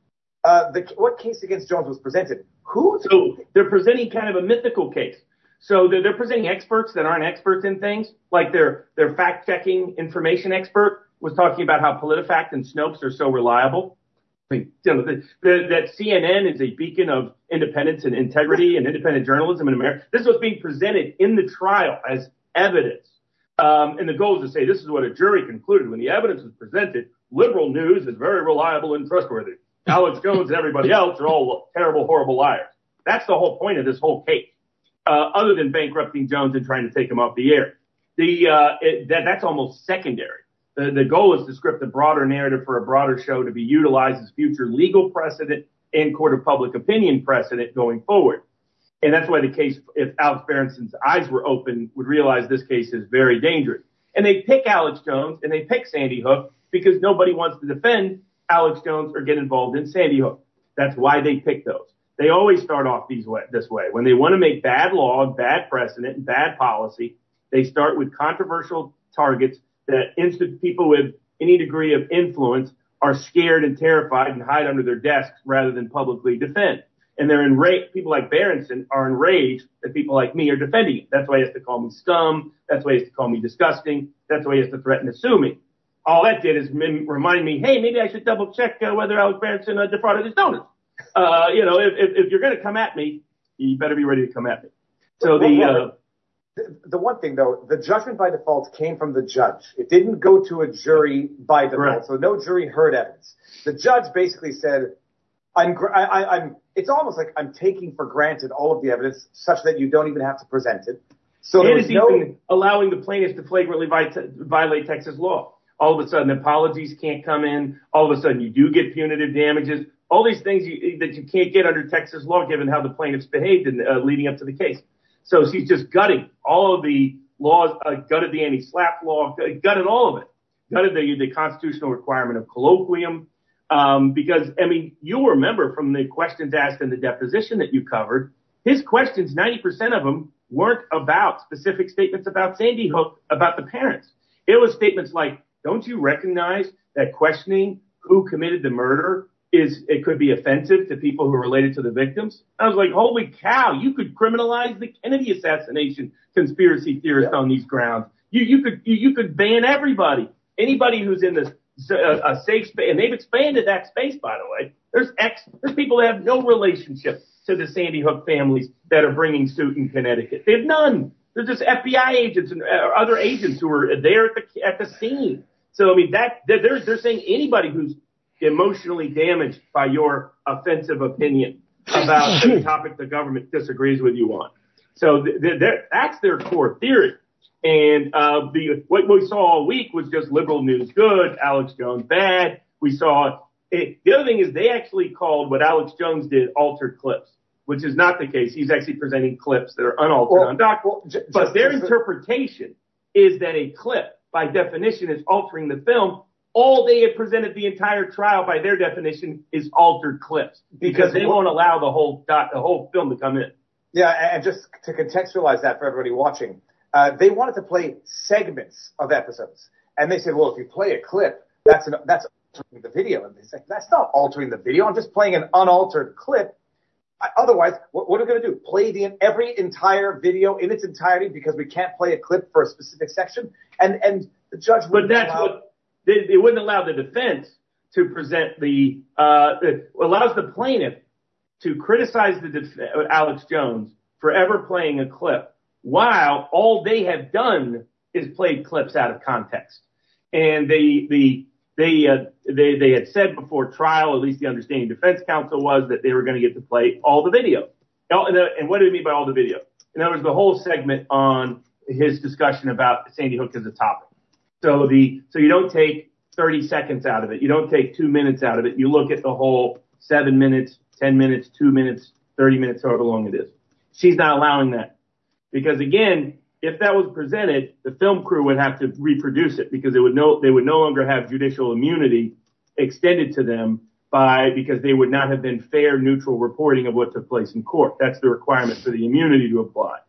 Uh, the, what case against Jones was presented? Who? So they're presenting kind of a mythical case. So they're, they're presenting experts that aren't experts in things, like their their fact-checking information expert was talking about how PolitiFact and Snopes are so reliable. I mean, you know, the, the, that C N N is a beacon of independence and integrity and independent journalism in America. This was being presented in the trial as evidence. Um, and the goal is to say this is what a jury concluded when the evidence was presented. Liberal news is very reliable and trustworthy. Alex Jones and everybody else are all terrible, horrible liars. That's the whole point of this whole case, uh, other than bankrupting Jones and trying to take him off the air. The uh, it, that, that's almost secondary. The, the goal is to script a broader narrative for a broader show to be utilized as future legal precedent and court of public opinion precedent going forward. And that's why the case, if Alex Berenson's eyes were open, would realize this case is very dangerous. And they pick Alex Jones and they pick Sandy Hook because nobody wants to defend Alex Jones or get involved in Sandy Hook. That's why they pick those. They always start off these way, this way. When they want to make bad law, bad precedent, and bad policy, they start with controversial targets that instant people with any degree of influence are scared and terrified and hide under their desks rather than publicly defend. And they're enraged. People like Berenson are enraged that people like me are defending it. That's why he has to call me scum. That's why he has to call me disgusting. That's why he has to threaten to sue me. All that did is remind me, hey, maybe I should double check uh, whether Alex Berenson uh, defrauded his donors. Uh, you know, if, if, if you're going to come at me, you better be ready to come at me. So the, uh, the, the one thing though, the judgment by default came from the judge. It didn't go to a jury by default. Right. So no jury heard evidence. The judge basically said, I'm, I, I'm, it's almost like I'm taking for granted all of the evidence such that you don't even have to present it. So it is no, even allowing the plaintiffs to flagrantly violate Texas law. All of a sudden, apologies can't come in. All of a sudden, you do get punitive damages. All these things you, that you can't get under Texas law, given how the plaintiffs behaved in, uh, leading up to the case. So she's just gutting all of the laws, uh, gutted the anti-slap law, gutted all of it, gutted the, the constitutional requirement of colloquium. Um, because, I mean, you'll remember from the questions asked in the deposition that you covered, his questions, ninety percent of them weren't about specific statements about Sandy Hook, about the parents. It was statements like, don't you recognize that questioning who committed the murder is, it could be offensive to people who are related to the victims? I was like, holy cow, you could criminalize the Kennedy assassination conspiracy theorist yeah. on these grounds. You, you could, you, you could ban everybody, anybody who's in this, a, a safe space. And they've expanded that space, by the way. There's ex, there's people that have no relationship to the Sandy Hook families that are bringing suit in Connecticut. They have none. They're just F B I agents and uh, other agents who are there at the, at the scene. So, I mean, that they're, they're saying anybody who's emotionally damaged by your offensive opinion about the topic the government disagrees with you on. So th- th- that's their core theory. And uh, the, what we saw all week was just liberal news good, Alex Jones bad. We saw it. The other thing is they actually called what Alex Jones did altered clips, which is not the case. He's actually presenting clips that are unaltered well, on doc. Well, j- but just, their just, interpretation is that a clip, by definition, is altering the film. All they had presented the entire trial, by their definition, is altered clips because, because they won't allow the whole doc, the whole film to come in. Yeah, and just to contextualize that for everybody watching, uh, they wanted to play segments of episodes, and they said, "Well, if you play a clip, that's an, that's altering the video." And they said, "That's not altering the video. I'm just playing an unaltered clip. Otherwise, what, what are we going to do? Play the every entire video in its entirety because we can't play a clip for a specific section?" And and the judge would. But that's allow, what they, they wouldn't allow the defense to present the. Uh, it allows the plaintiff to criticize the def- Alex Jones for ever playing a clip, while all they have done is played clips out of context. And they the they uh, they they had said before trial, at least the understanding defense counsel was that they were going to get to play all the video. And what do you mean by all the video? In other words, the whole segment on his discussion about Sandy Hook as a topic. So the so you don't take thirty seconds out of it. You don't take two minutes out of it. You look at the whole seven minutes, ten minutes, two minutes, thirty minutes, however long it is. She's not allowing that because, again, if that was presented, the film crew would have to reproduce it because they would no they would no longer have judicial immunity extended to them by because they would not have been fair, neutral reporting of what took place in court. That's the requirement for the immunity to apply.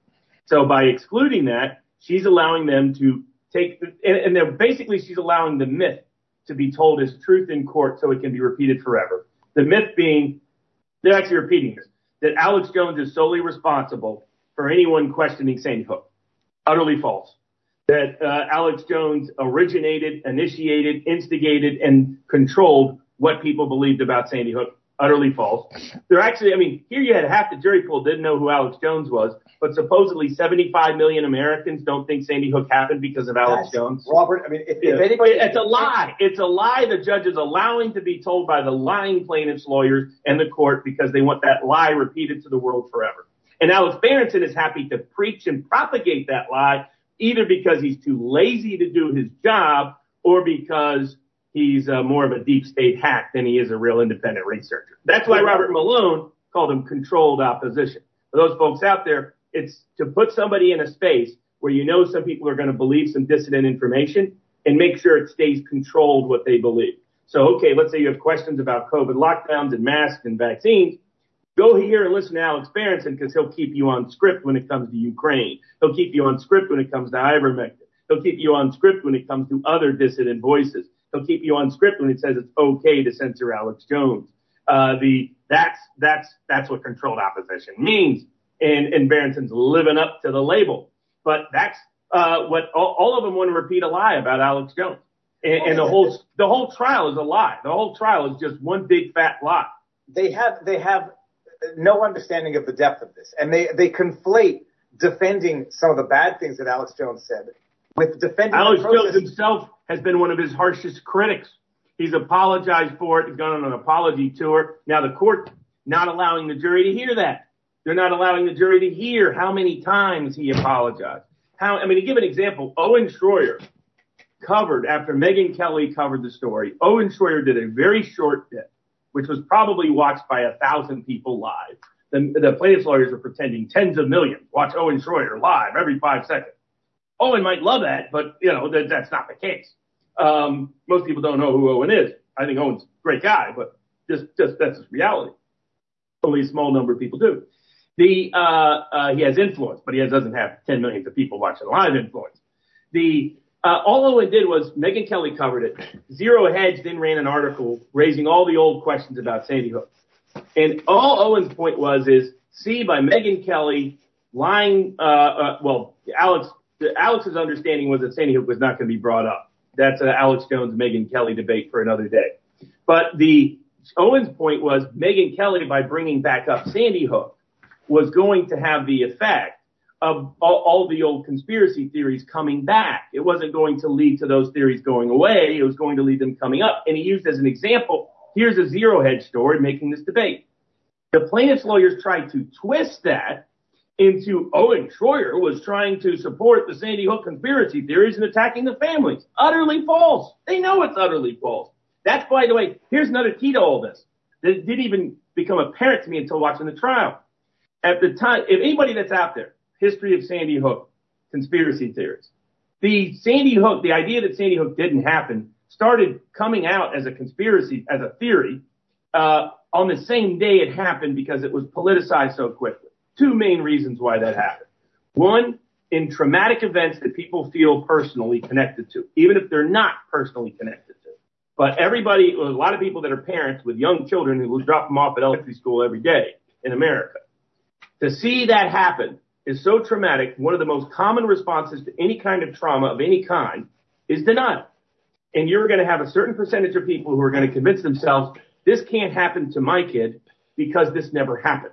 So by excluding that, she's allowing them to take, and, and they're basically she's allowing the myth to be told as truth in court so it can be repeated forever. The myth being, they're actually repeating this, that Alex Jones is solely responsible for anyone questioning Sandy Hook. Utterly false. That uh, Alex Jones originated, initiated, instigated, and controlled what people believed about Sandy Hook. Utterly false. They're actually, I mean, here you had half the jury pool didn't know who Alex Jones was, but supposedly seventy-five million Americans don't think Sandy Hook happened because of Alex That's, Jones. Robert, I mean, if, Yeah. if anybody... It's a lie. It's a lie the judge is allowing to be told by the lying plaintiff's lawyers and the court because they want that lie repeated to the world forever. And Alex Berenson is happy to preach and propagate that lie, either because he's too lazy to do his job or because he's uh, more of a deep state hack than he is a real independent researcher. That's why Robert Malone called him controlled opposition. For those folks out there, it's to put somebody in a space where you know some people are going to believe some dissident information and make sure it stays controlled what they believe. So, okay, let's say you have questions about COVID lockdowns and masks and vaccines. Go here and listen to Alex Berenson because he'll keep you on script when it comes to Ukraine. He'll keep you on script when it comes to ivermectin. He'll keep you on script when it comes to other dissident voices. He'll keep you on script when it says it's okay to censor Alex Jones. Uh, the, that's, that's, that's what controlled opposition means. And, and Berenson's living up to the label. But that's, uh, what all, all of them want to repeat a lie about Alex Jones. And, and the whole, the whole trial is a lie. The whole trial is just one big fat lie. They have, they have no understanding of the depth of this. And they, they conflate defending some of the bad things that Alex Jones said with defending Alex the process. Jones himself has been one of his harshest critics. He's apologized for it. He's gone on an apology tour. Now the court not allowing the jury to hear that. They're not allowing the jury to hear how many times he apologized. How, I mean, to give an example, Owen Schroyer covered, after Megyn Kelly covered the story, Owen Schroyer did a very short bit, which was probably watched by a thousand people live. The, the plaintiff's lawyers were pretending tens of millions watch Owen Schroyer live every five seconds. Owen might love that, but, you know, that, that's not the case. Um, most people don't know who Owen is. I think Owen's a great guy, but just, just, that's his reality. Only a small number of people do. The, uh, uh, he has influence, but he has, doesn't have ten millions of people watching live influence. The, uh, all Owen did was Megyn Kelly covered it. Zero Hedge then ran an article raising all the old questions about Sandy Hook. And all Owen's point was is, see, by Megyn Kelly lying, uh, uh, well, Alex, Alex's understanding was that Sandy Hook was not going to be brought up. That's an Alex Jones, Megyn Kelly debate for another day. But the, Owen's point was Megyn Kelly, by bringing back up Sandy Hook, was going to have the effect of all, all the old conspiracy theories coming back. It wasn't going to lead to those theories going away. It was going to lead them coming up. And he used as an example, here's a Zero Hedge story making this debate. The plaintiff's lawyers tried to twist that into Owen Schroyer was trying to support the Sandy Hook conspiracy theories and attacking the families. Utterly false. They know it's utterly false. That's, by the way, here's another key to all this. That didn't even become apparent to me until watching the trial. At the time, if anybody that's out there, history of Sandy Hook, conspiracy theories, the Sandy Hook, the idea that Sandy Hook didn't happen started coming out as a conspiracy, as a theory, uh, on the same day it happened because it was politicized so quickly. Two main reasons why that happened. One, in traumatic events that people feel personally connected to, even if they're not personally connected to. But everybody, a lot of people that are parents with young children who will drop them off at elementary school every day in America. To see that happen is so traumatic. One of the most common responses to any kind of trauma of any kind is denial. And you're going to have a certain percentage of people who are going to convince themselves this can't happen to my kid because this never happened.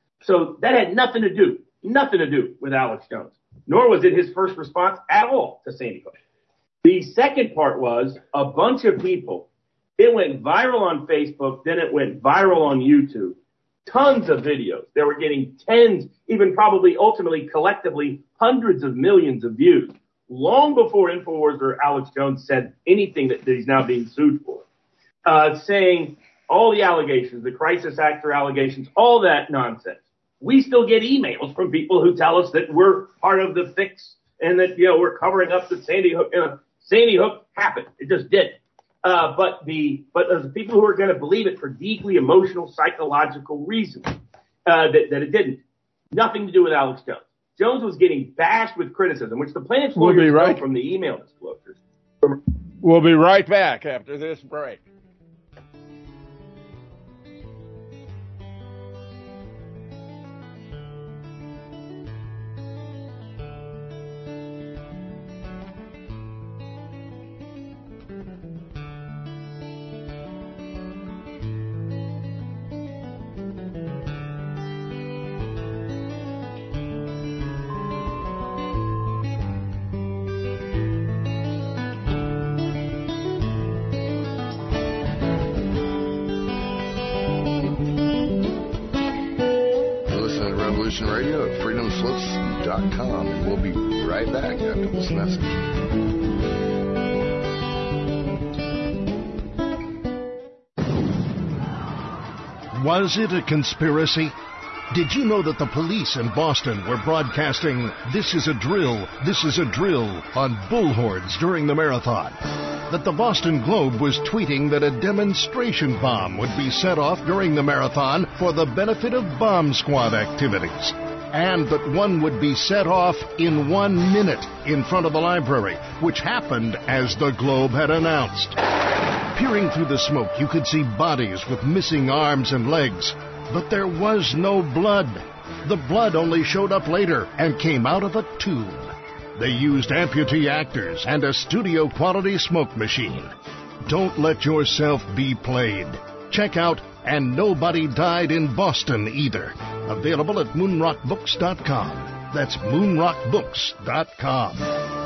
So that had nothing to do, nothing to do with Alex Jones, nor was it his first response at all to Sandy Hook. The second part was a bunch of people. It went viral on Facebook, then it went viral on YouTube. Tons of videos. They were getting tens, even probably ultimately collectively hundreds of millions of views, long before InfoWars or Alex Jones said anything that, that he's now being sued for, uh, saying all the allegations, the crisis actor allegations, all that nonsense. We still get emails from people who tell us that we're part of the fix and that, you know, we're covering up that Sandy Hook, uh, Sandy Hook happened. It just did. Uh, but the, but there's people who are going to believe it for deeply emotional, psychological reasons, uh, that, that it didn't. Nothing to do with Alex Jones. Jones was getting bashed with criticism, which the plaintiff's We'll lawyers be right. know from the email disclosures. We'll be right back after this break. Radio at freedom slips dot com, and we'll be right back after this message. Was it a conspiracy? Did you know that the police in Boston were broadcasting "This is a drill, this is a drill" on bullhorns during the marathon? That the Boston Globe was tweeting that a demonstration bomb would be set off during the marathon for the benefit of bomb squad activities? And that one would be set off in one minute in front of the library, which happened as the Globe had announced. Peering through the smoke, you could see bodies with missing arms and legs. But there was no blood. The blood only showed up later and came out of a tube. They used amputee actors and a studio-quality smoke machine. Don't let yourself be played. Check out And Nobody Died in Boston Either. Available at moonrock books dot com. That's moonrock books dot com.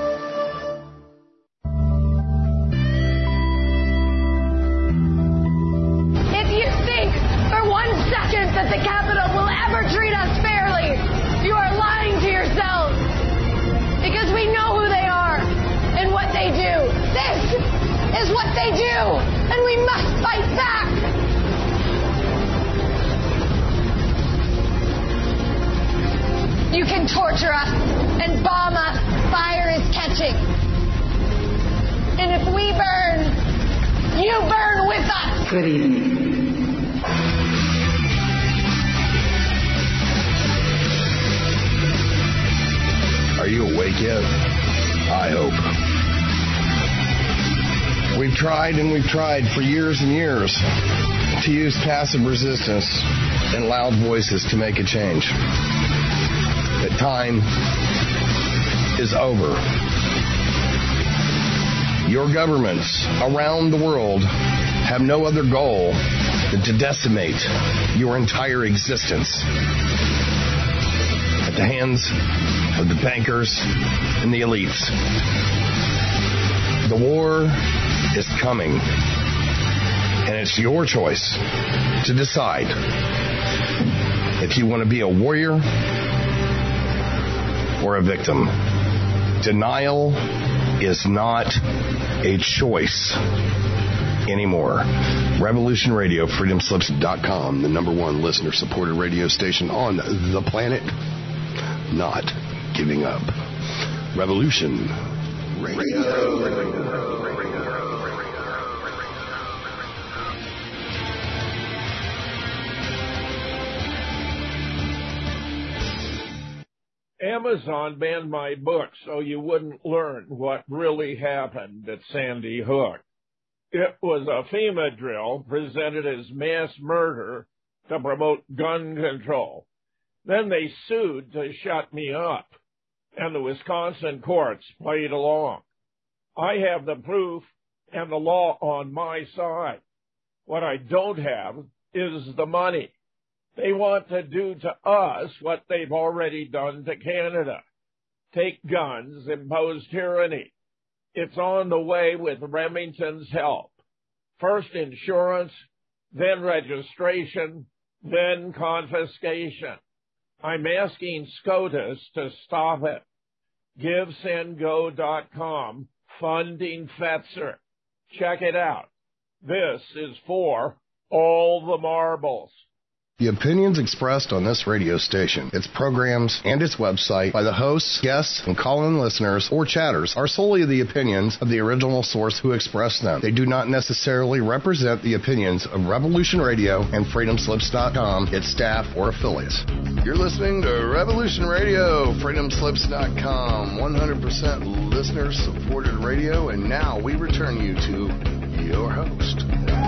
If you think for one second that the Capitol will ever treat us fairly, you are lying to yourselves. Because we know who they are and what they do. This is what they do, and we must fight back. You can torture us and bomb us. Fire is catching. And if we burn, you burn with us. Good evening. Are you awake yet? I hope. We've tried and we've tried for years and years to use passive resistance and loud voices to make a change. The time is over. Your governments around the world have no other goal than to decimate your entire existence at the hands of the bankers and the elites. The war is coming, and it's your choice to decide if you want to be a warrior or a victim. Denial is not a choice anymore. Revolution Radio, freedom slips dot com, the number one listener-supported radio station on the planet. Not giving up. Revolution Radio. Amazon banned my book so you wouldn't learn what really happened at Sandy Hook. It was a FEMA drill presented as mass murder to promote gun control. Then they sued to shut me up, and the Wisconsin courts played along. I have the proof and the law on my side. What I don't have is the money. They want to do to us what they've already done to Canada. Take guns, impose tyranny. It's on the way with Remington's help. First insurance, then registration, then confiscation. I'm asking SCOTUS to stop it. Give Send Go dot com, funding Fetzer. Check it out. This is for all the marbles. The opinions expressed on this radio station, its programs, and its website by the hosts, guests, and call-in listeners or chatters are solely the opinions of the original source who expressed them. They do not necessarily represent the opinions of Revolution Radio and Freedom Slips dot com, its staff, or affiliates. You're listening to Revolution Radio, Freedom Slips dot com, one hundred percent listener-supported radio, and now we return you to your host.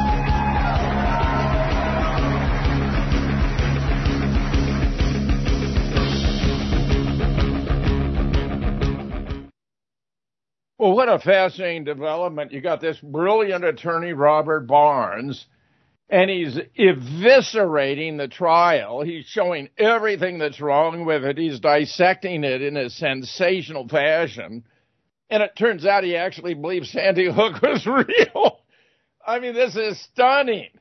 Well, what a fascinating development. You got this brilliant attorney, Robert Barnes, and he's eviscerating the trial. He's showing everything that's wrong with it. He's dissecting it in a sensational fashion. And it turns out he actually believes Sandy Hook was real. I mean, this is stunning.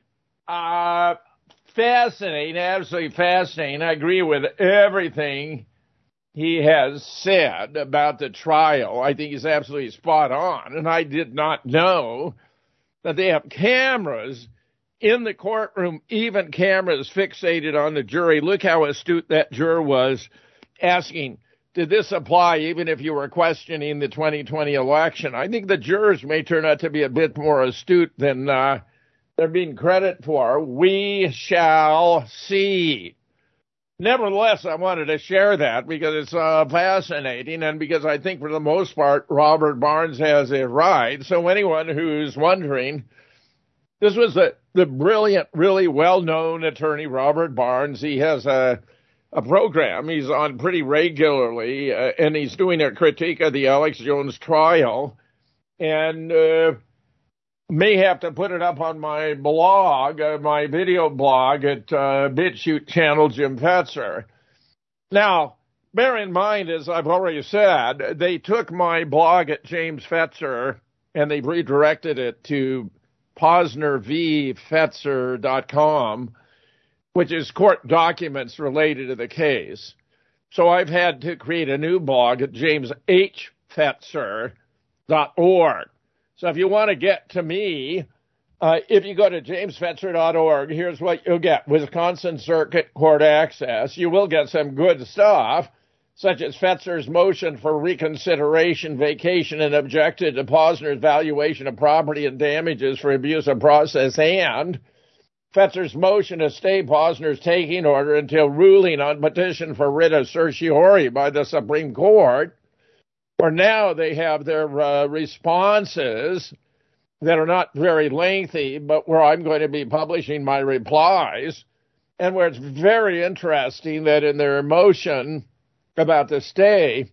Uh, fascinating, absolutely fascinating. I agree with everything he has said about the trial. I think he's absolutely spot on. And I did not know that they have cameras in the courtroom, even cameras fixated on the jury. Look how astute that juror was, asking, did this apply even if you were questioning the twenty twenty election? I think the jurors may turn out to be a bit more astute than uh, they're being credited for. We shall see. Nevertheless, I wanted to share that because it's uh, fascinating and because I think for the most part, Robert Barnes has it right. So anyone who's wondering, this was the, the brilliant, really well-known attorney, Robert Barnes. He has a, a program he's on pretty regularly, uh, and he's doing a critique of the Alex Jones trial. And uh, may have to put it up on my blog, uh, my video blog at uh, BitChute channel, Jim Fetzer. Now, bear in mind, as I've already said, they took my blog at James Fetzer and they redirected it to Posner V Fetzer dot com, which is court documents related to the case. So I've had to create a new blog at James H Fetzer dot org. So if you want to get to me, uh, if you go to James Fetzer dot org, here's what you'll get. Wisconsin Circuit Court access. You will get some good stuff, such as Fetzer's motion for reconsideration, vacation, and objected to Posner's valuation of property and damages for abuse of process, and Fetzer's motion to stay Posner's taking order until ruling on petition for writ of certiorari by the Supreme Court, where now they have their uh, responses that are not very lengthy, but where I'm going to be publishing my replies, and where it's very interesting that in their motion about the stay,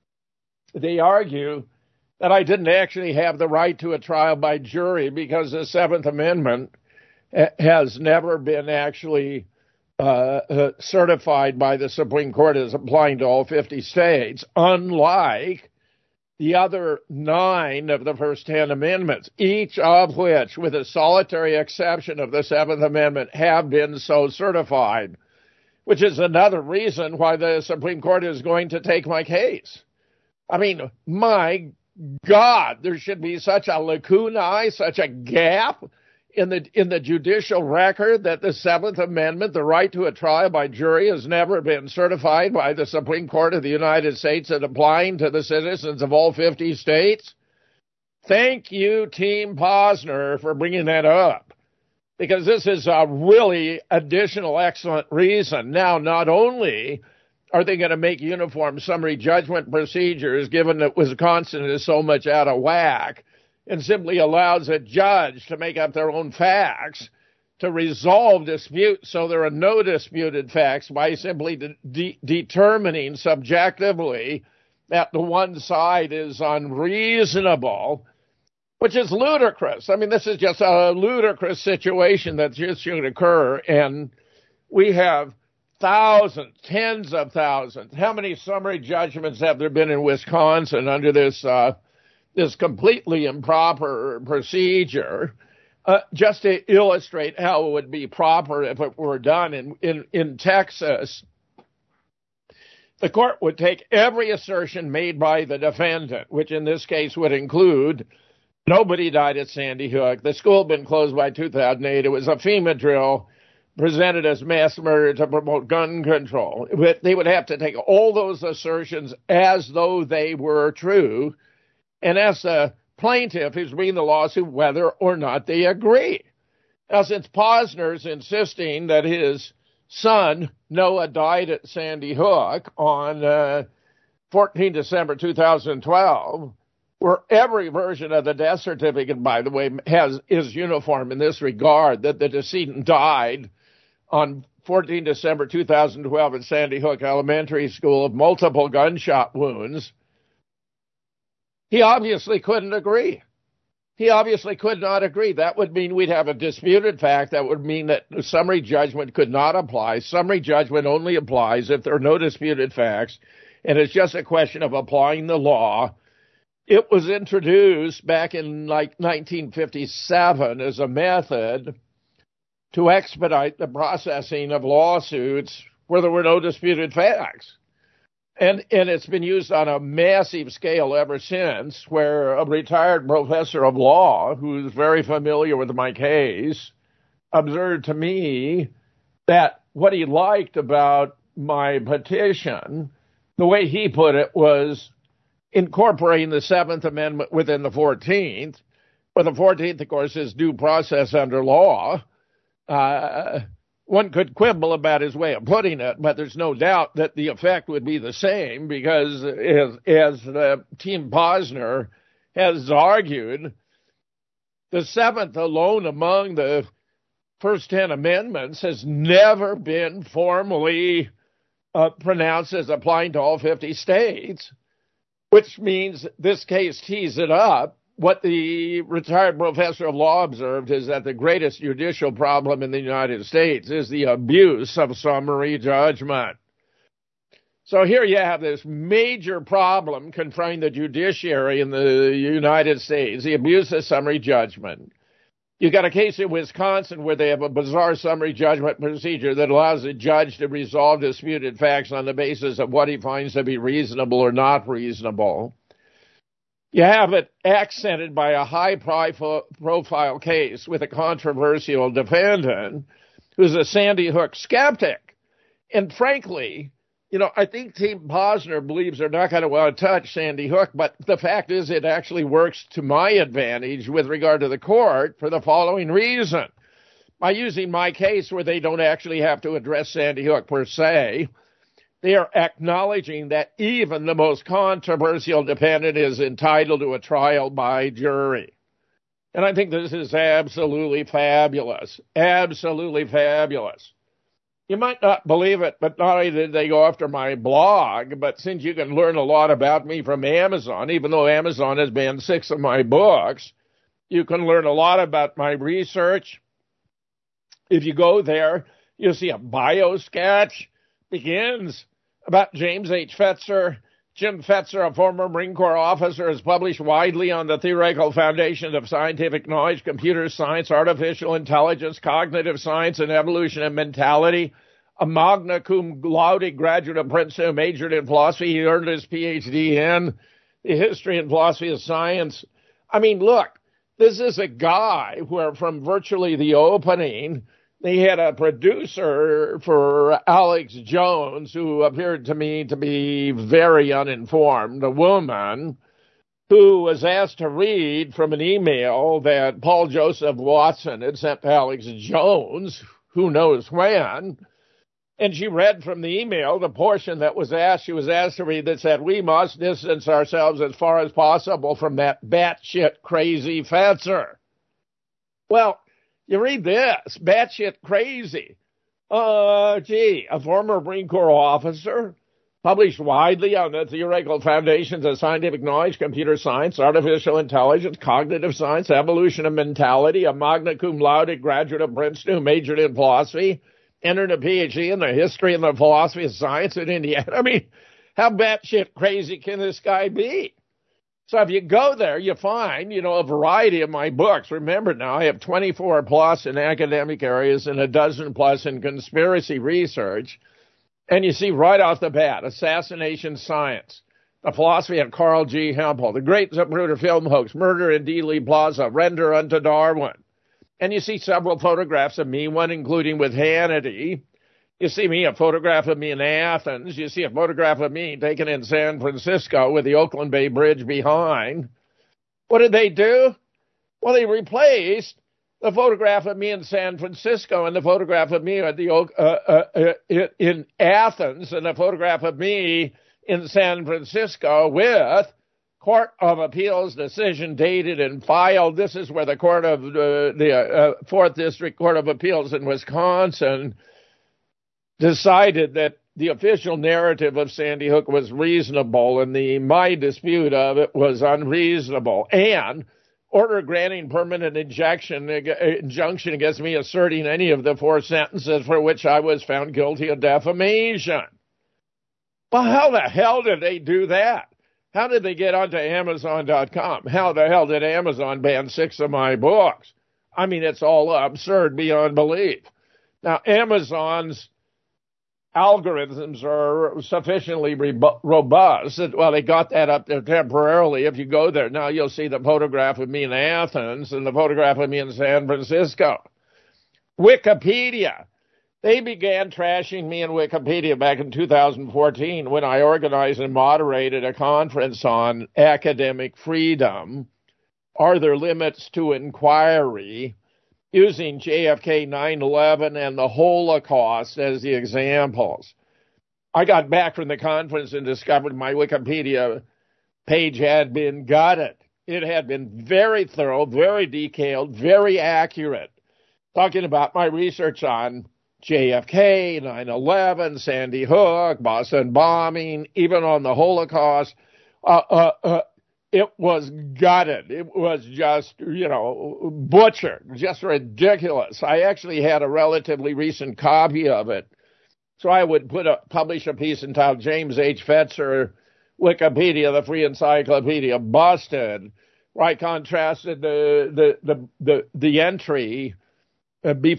they argue that I didn't actually have the right to a trial by jury because the Seventh Amendment has never been actually uh, uh, certified by the Supreme Court as applying to all fifty states, unlike the other nine of the first ten amendments, each of which, with a solitary exception of the Seventh Amendment, have been so certified, which is another reason why the Supreme Court is going to take my case. I mean, my God, there should be such a lacunae, such a gap in the in the judicial record that the Seventh Amendment, the right to a trial by jury, has never been certified by the Supreme Court of the United States and applying to the citizens of all fifty states. Thank you, Team Posner, for bringing that up, because this is a really additional excellent reason. Now, not only are they going to make uniform summary judgment procedures, given that Wisconsin is so much out of whack, and simply allows a judge to make up their own facts to resolve disputes so there are no disputed facts by simply de- de- determining subjectively that the one side is unreasonable, which is ludicrous. I mean, this is just a ludicrous situation that just should occur, and we have thousands, tens of thousands. How many summary judgments have there been in Wisconsin under this uh, this completely improper procedure, uh, just to illustrate how it would be proper if it were done in, in, in Texas? The court would take every assertion made by the defendant, which in this case would include nobody died at Sandy Hook, the school had been closed by two thousand eight, it was a FEMA drill, presented as mass murder to promote gun control. They would have to take all those assertions as though they were true and ask the plaintiff who's bringing the lawsuit whether or not they agree. Now, since Posner's insisting that his son, Noah, died at Sandy Hook on uh, fourteenth of December two thousand twelve, where every version of the death certificate, by the way, has is uniform in this regard, that the decedent died on fourteenth of December two thousand twelve at Sandy Hook Elementary School of multiple gunshot wounds, he obviously couldn't agree. He obviously could not agree. That would mean we'd have a disputed fact. That would mean that summary judgment could not apply. Summary judgment only applies if there are no disputed facts, and it's just a question of applying the law. It was introduced back in like nineteen fifty-seven as a method to expedite the processing of lawsuits where there were no disputed facts. And and it's been used on a massive scale ever since, where a retired professor of law, who's very familiar with my case, observed to me that what he liked about my petition, the way he put it, was incorporating the Seventh Amendment within the fourteenth. But the fourteenth, of course, is due process under law. Uh, one could quibble about his way of putting it, but there's no doubt that the effect would be the same because, as, as uh, Team Posner has argued, the Seventh alone among the first ten amendments has never been formally uh, pronounced as applying to all fifty states, which means this case tees it up. What the retired professor of law observed is that the greatest judicial problem in the United States is the abuse of summary judgment. So here you have this major problem confronting the judiciary in the United States, the abuse of summary judgment. You got a case in Wisconsin where they have a bizarre summary judgment procedure that allows a judge to resolve disputed facts on the basis of what he finds to be reasonable or not reasonable. You have it accented by a high-profile case with a controversial defendant who's a Sandy Hook skeptic. And frankly, you know, I think Team Posner believes they're not going to want to touch Sandy Hook, but the fact is it actually works to my advantage with regard to the court for the following reason. By using my case where they don't actually have to address Sandy Hook per se, they are acknowledging that even the most controversial defendant is entitled to a trial by jury. And I think this is absolutely fabulous, absolutely fabulous. You might not believe it, but not only did they go after my blog, but since you can learn a lot about me from Amazon, even though Amazon has banned six of my books, you can learn a lot about my research. If you go there, you'll see a bio sketch begins about James H. Fetzer. Jim Fetzer, a former Marine Corps officer, has published widely on the theoretical foundation of scientific knowledge, computer science, artificial intelligence, cognitive science, and evolution and mentality. A magna cum laude graduate of Princeton who majored in philosophy. He earned his P H D in the history and philosophy of science. I mean, look, this is a guy where from virtually the opening, they had a producer for Alex Jones who appeared to me to be very uninformed, a woman who was asked to read from an email that Paul Joseph Watson had sent to Alex Jones, who knows when, and she read from the email the portion that was asked, she was asked to read that said, "We must distance ourselves as far as possible from that batshit crazy Fetzer." Well, you read this, batshit crazy. Uh, gee, a former Marine Corps officer, published widely on the theoretical foundations of scientific knowledge, computer science, artificial intelligence, cognitive science, evolution and mentality, a magna cum laude graduate of Princeton who majored in philosophy, entered a P H D in the history and the philosophy of science at Indiana. I mean, how batshit crazy can this guy be? So if you go there, you find, you know, a variety of my books. Remember now, I have twenty-four plus in academic areas and a dozen plus in conspiracy research. And you see right off the bat, Assassination Science, The Philosophy of Carl G. Hempel, The Great Zapruder Film Hoax, Murder in Dealey Plaza, Render Unto Darwin, And you see several photographs of me, one including with Hannity. You see me, a photograph of me in Athens. You see a photograph of me taken in San Francisco with the Oakland Bay Bridge behind. What did they do? Well, they replaced the photograph of me in San Francisco and the photograph of me at the uh, uh, uh, in Athens and the photograph of me in San Francisco with Court of Appeals decision dated and filed. This is where the Court of uh, the uh, Fourth District Court of Appeals in Wisconsin decided that the official narrative of Sandy Hook was reasonable and the my dispute of it was unreasonable, and order granting permanent injection, injunction against me asserting any of the four sentences for which I was found guilty of defamation. Well, how the hell did they do that? How did they get onto Amazon dot com? How the hell did Amazon ban six of my books? I mean, it's all absurd beyond belief. Now, Amazon's algorithms are sufficiently robust that, well, they got that up there temporarily. If you go there now, you'll see the photograph of me in Athens and the photograph of me in San Francisco. Wikipedia. They began trashing me in Wikipedia back in two thousand fourteen when I organized and moderated a conference on academic freedom. Are there limits to inquiry? Using J F K, nine eleven, and the Holocaust as the examples. I got back from the conference and discovered my Wikipedia page had been gutted. It had been very thorough, very detailed, very accurate, talking about my research on J F K, nine eleven, Sandy Hook, Boston bombing, even on the Holocaust. Uh, uh, uh, It was gutted. It was just, you know, butchered, just ridiculous. I actually had a relatively recent copy of it. So I would put a, publish a piece entitled James H. Fetzer, Wikipedia, the Free Encyclopedia, Busted, where I contrasted the, the, the, the, the entry uh, bef-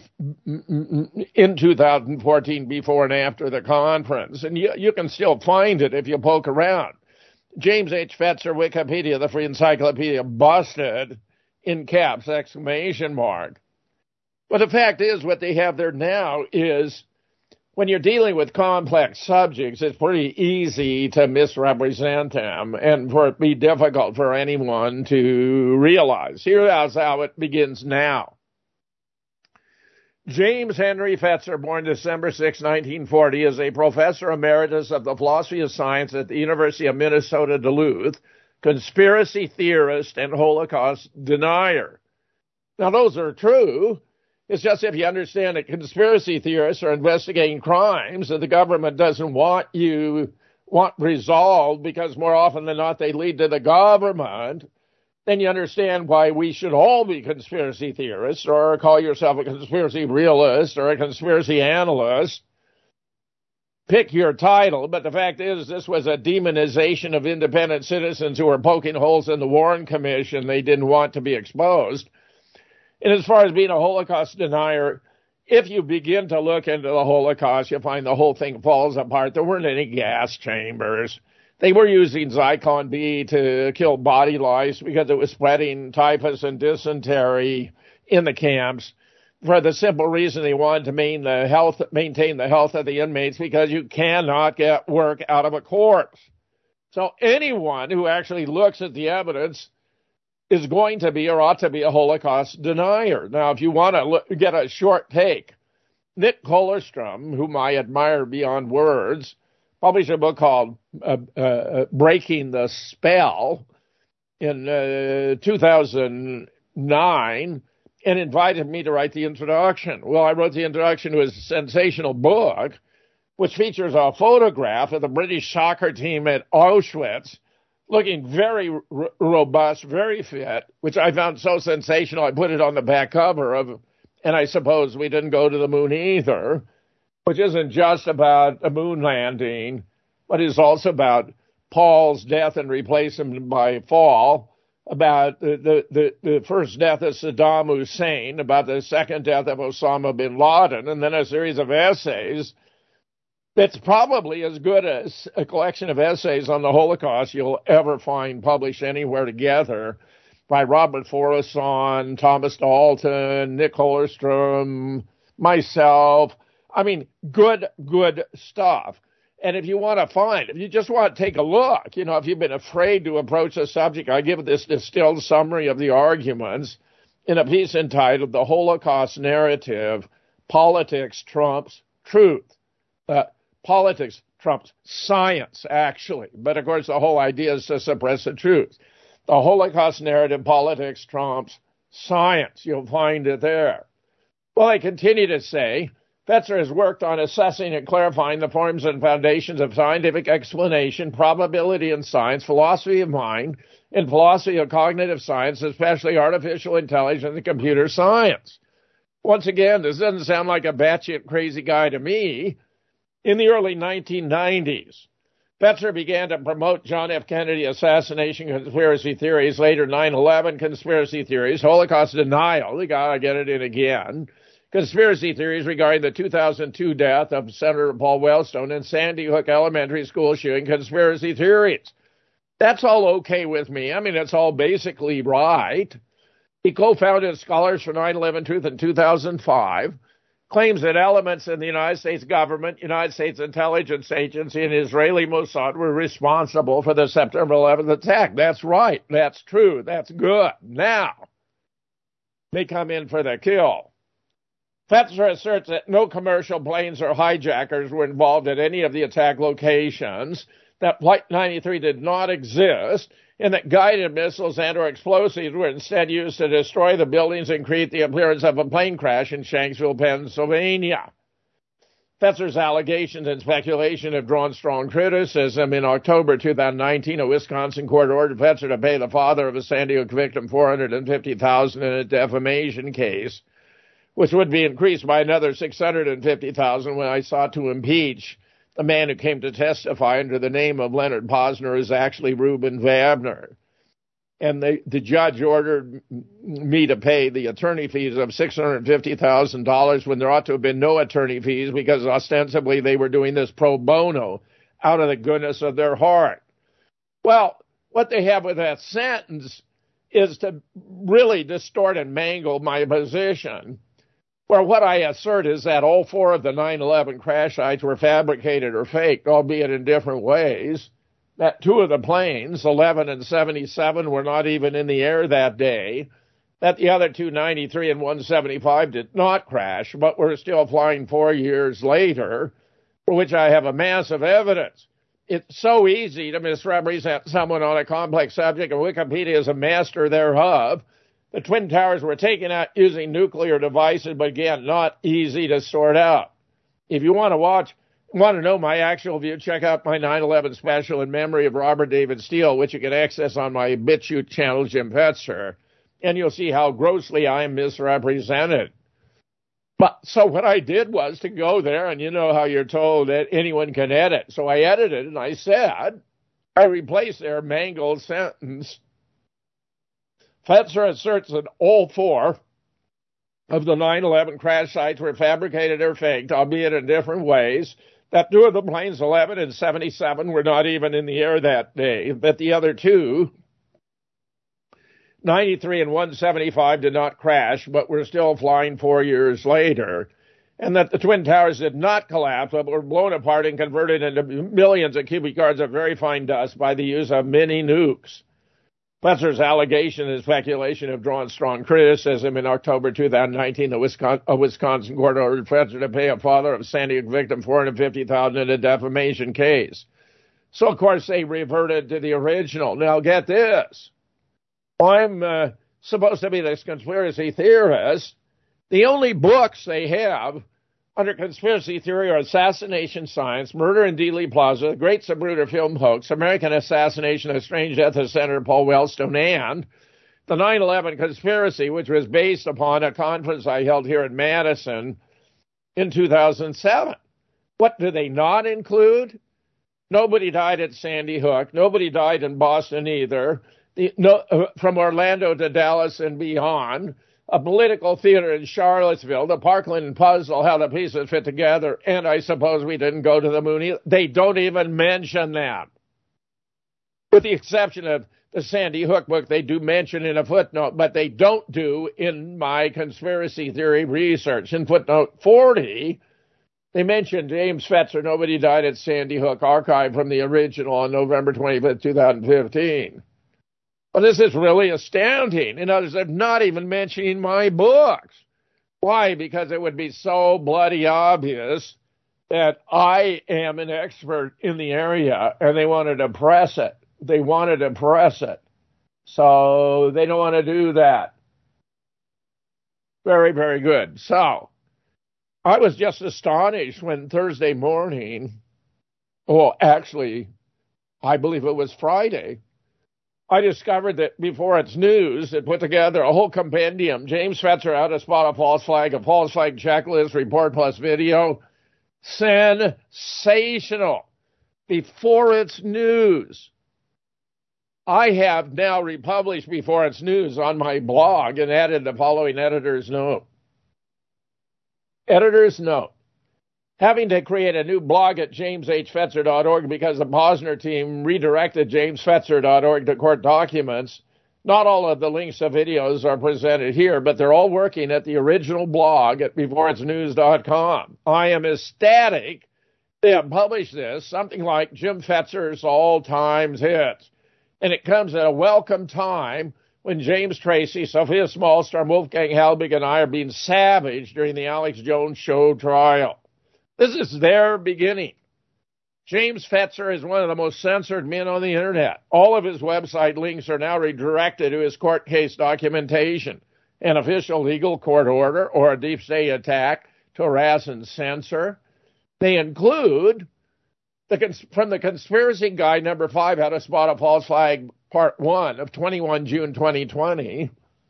in two thousand fourteen before and after the conference. And you, you can still find it if you poke around. James H. Fetzer, Wikipedia, the Free Encyclopedia, Busted, in caps, exclamation mark. But the fact is, what they have there now is, when you're dealing with complex subjects, it's pretty easy to misrepresent them and for it to be difficult for anyone to realize. Here's how it begins now. James Henry Fetzer, born December sixth, nineteen forty, is a professor emeritus of the philosophy of science at the University of Minnesota Duluth, conspiracy theorist and Holocaust denier. Now, those are true. It's just if you understand that conspiracy theorists are investigating crimes that the government doesn't want you want resolved because more often than not they lead to the government, then you understand why we should all be conspiracy theorists or call yourself a conspiracy realist or a conspiracy analyst. Pick your title, but the fact is this was a demonization of independent citizens who were poking holes in the Warren Commission they didn't want to be exposed. And as far as being a Holocaust denier, if you begin to look into the Holocaust, you find the whole thing falls apart. There weren't any gas chambers. They were using Zyklon B to kill body lice because it was spreading typhus and dysentery in the camps for the simple reason they wanted to maintain the health, maintain the health of the inmates because you cannot get work out of a corpse. So anyone who actually looks at the evidence is going to be or ought to be a Holocaust denier. Now, if you want to look, get a short take, Nick Kollerstrom, whom I admire beyond words, published a book called uh, uh, Breaking the Spell in uh, two thousand nine and invited me to write the introduction. Well, I wrote the introduction to his sensational book, which features a photograph of the British soccer team at Auschwitz, looking very r- robust, very fit, which I found so sensational I put it on the back cover of, and I suppose we didn't go to the moon either, which isn't just about a moon landing, but is also about Paul's death and replacement by fall, about the, the, the first death of Saddam Hussein, about the second death of Osama bin Laden, and then a series of essays that's probably as good as a collection of essays on the Holocaust you'll ever find published anywhere together. by Robert Forrison, Thomas Dalton, Nick Hollerstrom, myself. I mean, good, good stuff. And if you want to find, if you just want to take a look, you know, if you've been afraid to approach the subject, I give this distilled summary of the arguments in a piece entitled The Holocaust Narrative, Politics Trumps Truth. Uh, politics trumps science, actually. But, of course, the whole idea is to suppress the truth. The Holocaust Narrative, Politics Trumps Science. You'll find it there. Well, I continue to say, Fetzer has worked on assessing and clarifying the forms and foundations of scientific explanation, probability in science, philosophy of mind, and philosophy of cognitive science, especially artificial intelligence and computer science. Once again, this doesn't sound like a batshit crazy guy to me. In the early nineteen nineties, Fetzer began to promote John F. Kennedy assassination conspiracy theories, later nine eleven conspiracy theories, Holocaust denial, we gotta get it in again, conspiracy theories regarding the two thousand two death of Senator Paul Wellstone and Sandy Hook Elementary School shooting, conspiracy theories. That's all okay with me. I mean, it's all basically right. He co-founded Scholars for nine eleven Truth in two thousand five, claims that elements in the United States government, United States intelligence agency, and Israeli Mossad were responsible for the September eleventh attack. That's right. That's true. That's good. Now, they come in for the kill. Fetzer asserts that no commercial planes or hijackers were involved at any of the attack locations, that Flight ninety-three did not exist, and that guided missiles and or explosives were instead used to destroy the buildings and create the appearance of a plane crash in Shanksville, Pennsylvania. Fetzer's allegations and speculation have drawn strong criticism. In October two thousand nineteen, a Wisconsin court ordered Fetzer to pay the father of a Sandy Hook victim four hundred fifty thousand dollars in a defamation case, which would be increased by another six hundred fifty thousand dollars when I sought to impeach the man who came to testify under the name of Leonard Posner is actually Reuben Wagner. And the, the judge ordered me to pay the attorney fees of six hundred fifty thousand dollars when there ought to have been no attorney fees because ostensibly they were doing this pro bono out of the goodness of their heart. Well, what they have with that sentence is to really distort and mangle my position. Well, what I assert is that all four of the nine eleven crash sites were fabricated or faked, albeit in different ways. That two of the planes, eleven and seventy-seven, were not even in the air that day. That the other two, ninety-three and one seventy-five, did not crash, but were still flying four years later, for which I have a massive evidence. It's so easy to misrepresent someone on a complex subject, and Wikipedia is a master thereof. The Twin Towers were taken out using nuclear devices, but again, not easy to sort out. If you want to watch, want to know my actual view, check out my nine eleven special in memory of Robert David Steele, which you can access on my BitChute channel, Jim Fetzer, and you'll see how grossly I am misrepresented. But so what I did was to go there, and you know how you're told that anyone can edit. So I edited, and I said, I replaced their mangled sentence. Fetzer asserts that all four of the nine eleven crash sites were fabricated or faked, albeit in different ways, that two of the planes, eleven and seventy-seven, were not even in the air that day, that the other two, ninety-three and one seventy-five, did not crash, but were still flying four years later, and that the Twin Towers did not collapse, but were blown apart and converted into millions of cubic yards of very fine dust by the use of mini nukes. Fetzer's allegation and speculation have drawn strong criticism. In October two thousand nineteen, the Wisconsin, a Wisconsin court ordered Fetzer to pay a father of a Sandy Hook victim four hundred fifty thousand dollars in a defamation case. So, of course, they reverted to the original. Now, get this. I'm uh, supposed to be this conspiracy theorist. The only books they have under conspiracy theory or assassination science, Murder in Dealey Plaza, The Great Zapruder Film Hoax, American Assassination and Strange Death of Senator Paul Wellstone, and the nine eleven conspiracy, which was based upon a conference I held here in Madison in two thousand seven. What do they not include? Nobody died at Sandy Hook. Nobody died in Boston either. The, no, uh, from Orlando to Dallas and beyond. A political theater in Charlottesville, the Parkland puzzle, how the pieces fit together, and I suppose we didn't go to the moon either. They don't even mention that. With the exception of the Sandy Hook book, they do mention in a footnote, but they don't do in my conspiracy theory research. In footnote forty, they mention James Fetzer, Nobody Died at Sandy Hook, archived from the original on November twenty-fifth, twenty fifteen. But this is really astounding. In other words, they're not even mentioning my books. Why? Because it would be so bloody obvious that I am an expert in the area, and they wanted to press it. They wanted to press it. So they don't want to do that. Very, very good. So I was just astonished when Thursday morning, well, actually, I believe it was Friday, I discovered that before it's news, it put together a whole compendium. James Fetzer, How to Spot a False Flag, a false flag checklist, report plus video. Sensational. Before it's news. I have now republished Before It's News on my blog and added the following editor's note. Editor's note. Having to create a new blog at james h fetzer dot org because the Posner team redirected james fetzer dot org to court documents. Not all of the links to videos are presented here, but they're all working at the original blog at before it's news dot com. I am ecstatic they have published this, something like Jim Fetzer's all-time hits. And it comes at a welcome time when James Tracy, Sophia Smallstorm, Wolfgang Halbig, and I are being savaged during the Alex Jones Show trial. This is their beginning. James Fetzer is one of the most censored men on the internet. All of his website links are now redirected to his court case documentation, an official legal court order, or a deep state attack to harass and censor. They include, the cons- from the Conspiracy Guide number five, How to Spot a False Flag, part one of twenty-first of June twenty twenty,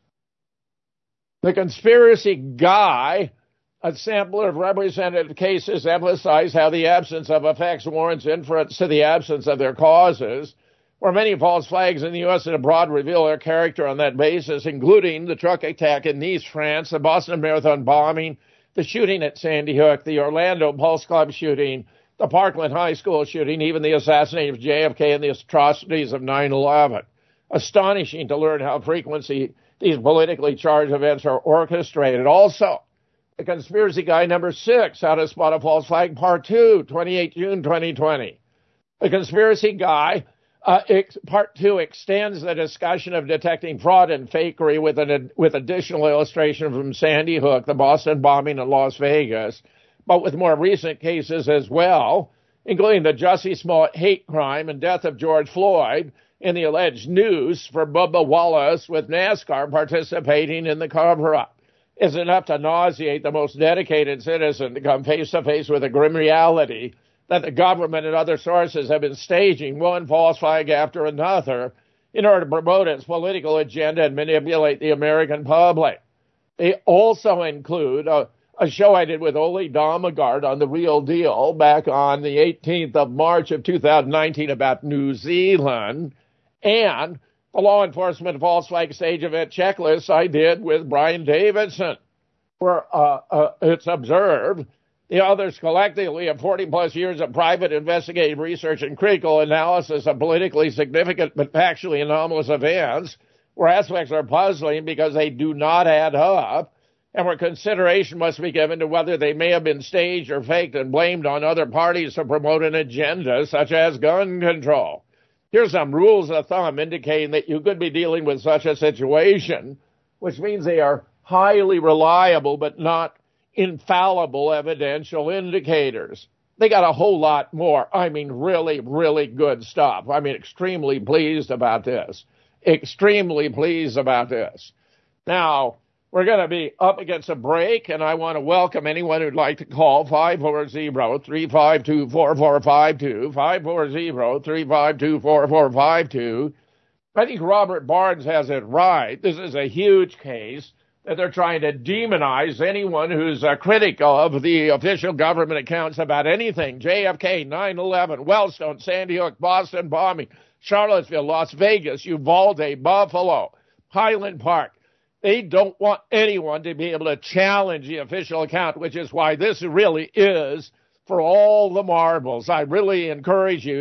the Conspiracy Guy, a sampler of representative cases, emphasize how the absence of effects warrants inference to the absence of their causes, where many false flags in the U S and abroad reveal their character on that basis, including the truck attack in Nice, France, the Boston Marathon bombing, the shooting at Sandy Hook, the Orlando Pulse Club shooting, the Parkland High School shooting, even the assassination of J F K and the atrocities of nine eleven. Astonishing to learn how frequently these politically charged events are orchestrated. Also, the Conspiracy Guide number six, How to Spot a False Flag, part two, twenty-eighth of June twenty twenty. The Conspiracy Guide, uh, ex- part two, extends the discussion of detecting fraud and fakery with an with additional illustration from Sandy Hook, the Boston bombing, and Las Vegas, but with more recent cases as well, including the Jussie Smollett hate crime and death of George Floyd, and the alleged news for Bubba Wallace, with NASCAR participating in the cover-up. Is enough to nauseate the most dedicated citizen to come face-to-face with a grim reality that the government and other sources have been staging one false flag after another in order to promote its political agenda and manipulate the American public. They also include a, a show I did with Ole Domagard on The Real Deal back on the eighteenth of March of two thousand nineteen about New Zealand, and the law enforcement false flag stage event checklist I did with Brian Davidson, where uh, uh, it's observed the others collectively have forty plus years of private investigative research and critical analysis of politically significant but factually anomalous events, where aspects are puzzling because they do not add up, and where consideration must be given to whether they may have been staged or faked and blamed on other parties to promote an agenda such as gun control. Here's some rules of thumb indicating that you could be dealing with such a situation, which means they are highly reliable but not infallible evidential indicators. They got a whole lot more. I mean, really, really good stuff. I mean, extremely pleased about this. Extremely pleased about this. Now, we're going to be up against a break, and I want to welcome anyone who'd like to call five four zero, three five two, four four five two, five four zero, three five two, four four five two. I think Robert Barnes has it right. This is a huge case that they're trying to demonize anyone who's a critic of the official government accounts about anything. J F K, nine eleven, Wellstone, Sandy Hook, Boston bombing, Charlottesville, Las Vegas, Uvalde, Buffalo, Highland Park. They don't want anyone to be able to challenge the official account, which is why this really is for all the marbles. I really encourage you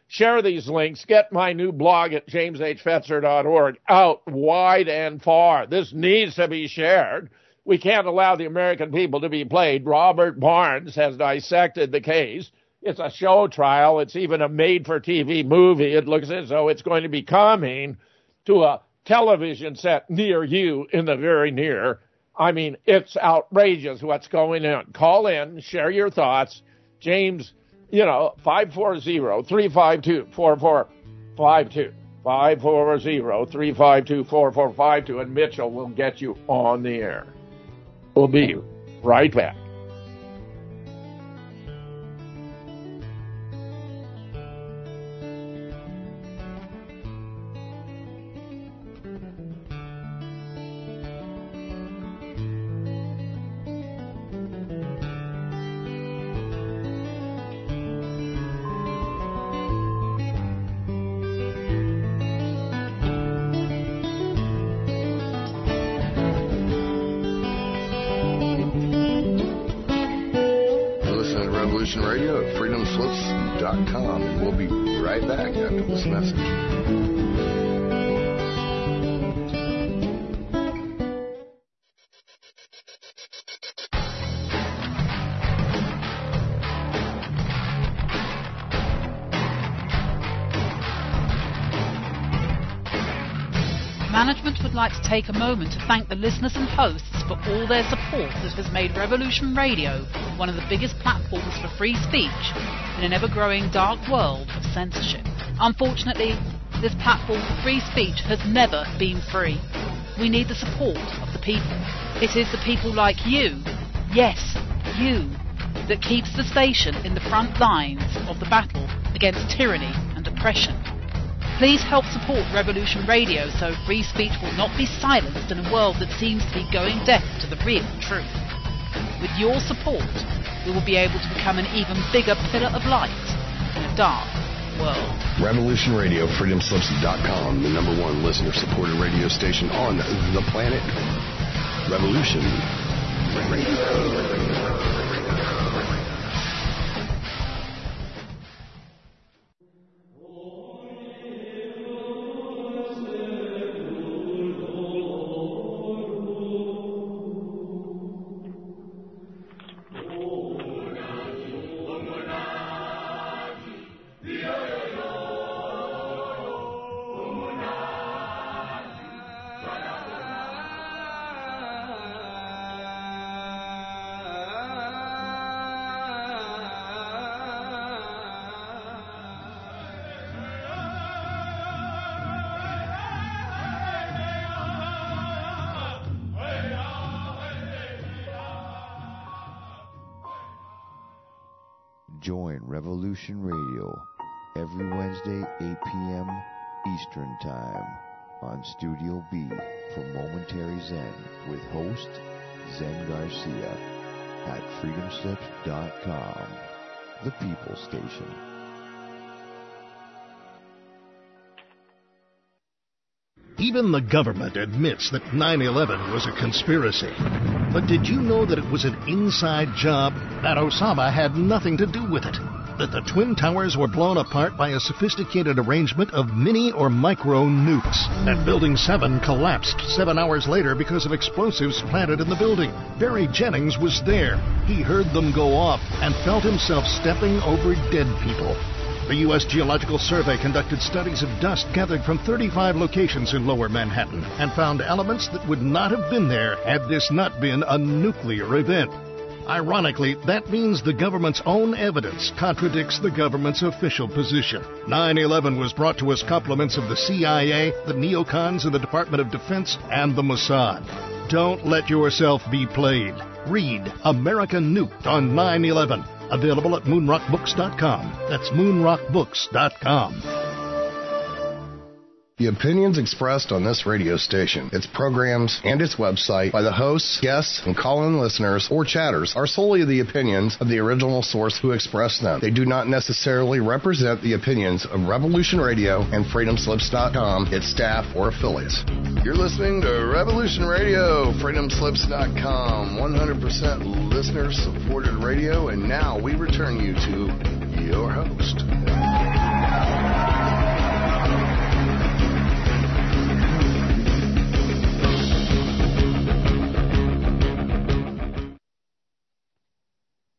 Share these links. Get my new blog at james h fetzer dot org out wide and far. This needs to be shared. We can't allow the American people to be played. Robert Barnes has dissected the case. It's a show trial. It's even a made-for-T V movie. It looks as though it's going to be coming to a television set near you in the very near. I mean, it's outrageous what's going on. Call in, share your thoughts. James, you know, five four zero, three five two, four four five two. five four zero, three five two, four four five two, and Mitchell will get you on the air. We'll be right back. Radio at freedom slips dot com, and we'll be right back after this message. Management would like to take a moment to thank the listeners and hosts for all their support that has made Revolution Radio one of the biggest platforms for free speech in an ever-growing dark world of censorship. Unfortunately, this platform for free speech has never been free. We need the support of the people. It is the people like you, yes, you, that keeps the station in the front lines of the battle against tyranny and oppression. Please help support Revolution Radio so free speech will not be silenced in a world that seems to be going deaf to the real truth. With your support, we will be able to become an even bigger pillar of light in a dark world. Revolution Radio, freedom slips dot com, the number one listener-supported radio station on the planet. Revolution Radio. Join Revolution Radio every Wednesday, eight p.m. Eastern Time on Studio B for Momentary Zen with host Zen Garcia at freedom slips dot com, the People Station. Even the government admits that nine eleven was a conspiracy. But did you know that it was an inside job? That Osama had nothing to do with it? That the Twin Towers were blown apart by a sophisticated arrangement of mini or micro nukes? That Building seven collapsed seven hours later because of explosives planted in the building? Barry Jennings was there. He heard them go off and felt himself stepping over dead people. The U S Geological Survey conducted studies of dust gathered from thirty-five locations in Lower Manhattan and found elements that would not have been there had this not been a nuclear event. Ironically, that means the government's own evidence contradicts the government's official position. nine eleven was brought to us compliments of the C I A, the neocons in the Department of Defense, and the Mossad. Don't let yourself be played. Read American Nuked on nine eleven. Available at moon rock books dot com. That's moon rock books dot com. The opinions expressed on this radio station, its programs, and its website by the hosts, guests, and call-in listeners or chatters are solely the opinions of the original source who expressed them. They do not necessarily represent the opinions of Revolution Radio and freedom slips dot com, its staff, or affiliates. You're listening to Revolution Radio, freedom slips dot com, one hundred percent listener-supported radio, and now we return you to your host.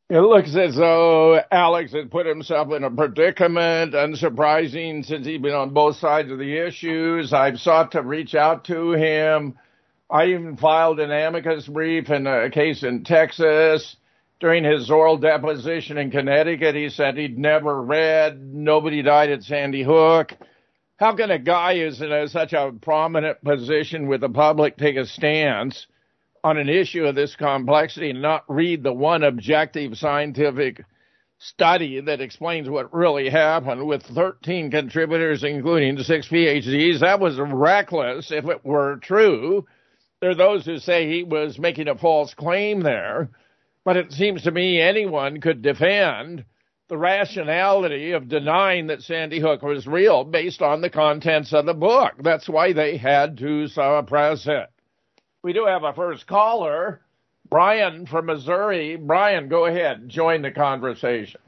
It looks as though Alex had put himself in a predicament, unsurprising since he's been on both sides of the issues. I've sought to reach out to him. I even filed an amicus brief in a case in Texas. During his oral deposition in Connecticut, he said he'd never read Nobody Died at Sandy Hook. How can a guy who's in a, such a prominent position with the public take a stance on an issue of this complexity and not read the one objective scientific study that explains what really happened with thirteen contributors, including six P H Ds? That was reckless if it were true. There are those who say he was making a false claim there, but it seems to me anyone could defend the rationality of denying that Sandy Hook was real based on the contents of the book. That's why they had to suppress it. We do have a first caller, Brian from Missouri. Brian, go ahead. Join the conversation.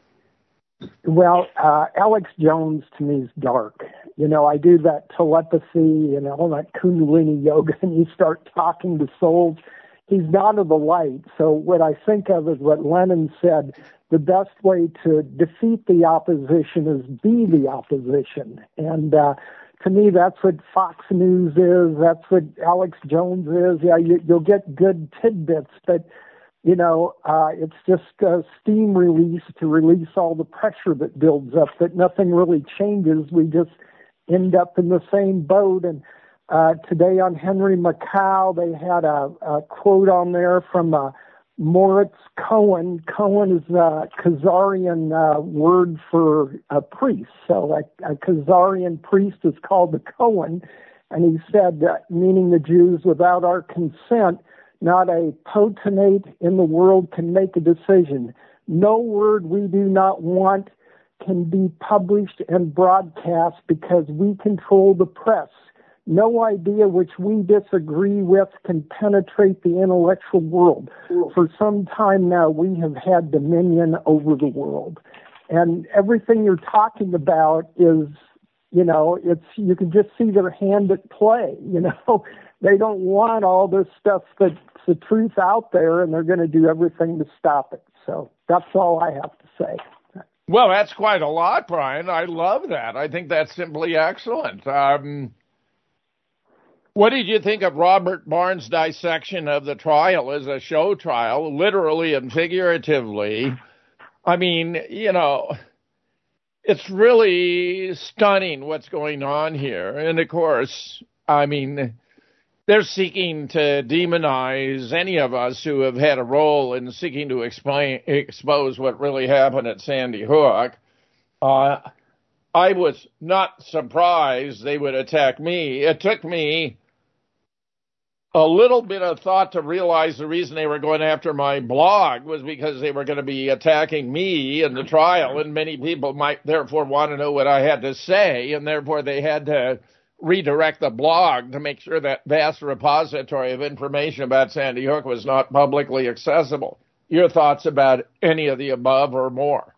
Well, uh, Alex Jones to me is dark. You know, I do that telepathy, you know, that Kundalini yoga, and you start talking to souls. He's not of the light. So what I think of is what Lenin said, the best way to defeat the opposition is be the opposition. And, uh, to me, that's what Fox News is. That's what Alex Jones is. Yeah, you, you'll get good tidbits, but, you know, uh, it's just a steam release to release all the pressure that builds up, that nothing really changes. We just end up in the same boat. And uh, today on Henry Macau, they had a, a quote on there from uh, Moritz Cohen. Cohen is a Khazarian uh, word for a priest. So a, a Khazarian priest is called the Cohen. And he said, uh, meaning the Jews, without our consent, not a potentate in the world can make a decision. No word we do not want can be published and broadcast because we control the press. No idea which we disagree with can penetrate the intellectual world. For some time now, we have had dominion over the world. And everything you're talking about is, you know, it's, you can just see their hand at play, you know. They don't want all this stuff that's the truth out there, and they're going to do everything to stop it. So that's all I have to say. Well, that's quite a lot, Brian. I love that. I think that's simply excellent. Um, what did you think of Robert Barnes' dissection of the trial as a show trial, literally and figuratively? I mean, you know, it's really stunning what's going on here. And, of course, I mean, they're seeking to demonize any of us who have had a role in seeking to explain, expose what really happened at Sandy Hook. Uh, I was not surprised they would attack me. It took me a little bit of thought to realize the reason they were going after my blog was because they were going to be attacking me in the trial, and many people might therefore want to know what I had to say, and therefore they had to redirect the blog to make sure that vast repository of information about Sandy Hook was not publicly accessible. Your thoughts about any of the above or more?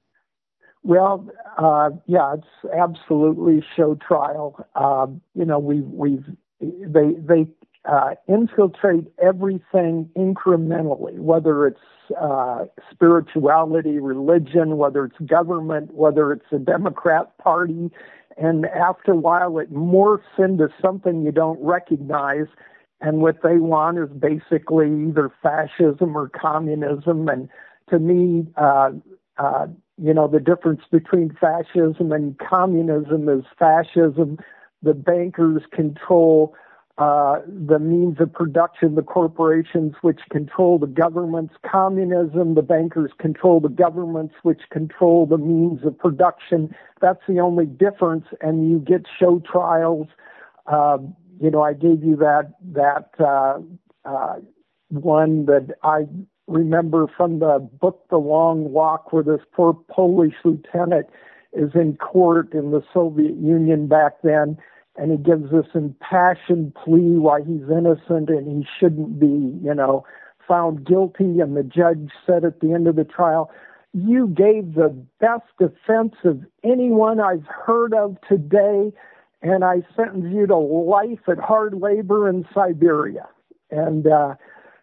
Well, uh, yeah, it's absolutely show trial. Uh, you know, we we've they they uh, infiltrate everything incrementally, whether it's uh, spirituality, religion, whether it's government, whether it's the Democrat Party. And after a while, it morphs into something you don't recognize. And what they want is basically either fascism or communism. And to me, uh, uh, you know, the difference between fascism and communism is fascism. The bankers control uh, the means of production, the corporations which control the governments. Communism, the bankers control the governments which control the means of production. That's the only difference, and you get show trials. Uh, you know, I gave you that that uh, uh, one that I remember from the book The Long Walk, where this poor Polish lieutenant is in court in the Soviet Union back then, and he gives this impassioned plea why he's innocent and he shouldn't be, you know, found guilty. And the judge said at the end of the trial, "You gave the best defense of anyone I've heard of today, and I sentence you to life at hard labor in Siberia." And, uh,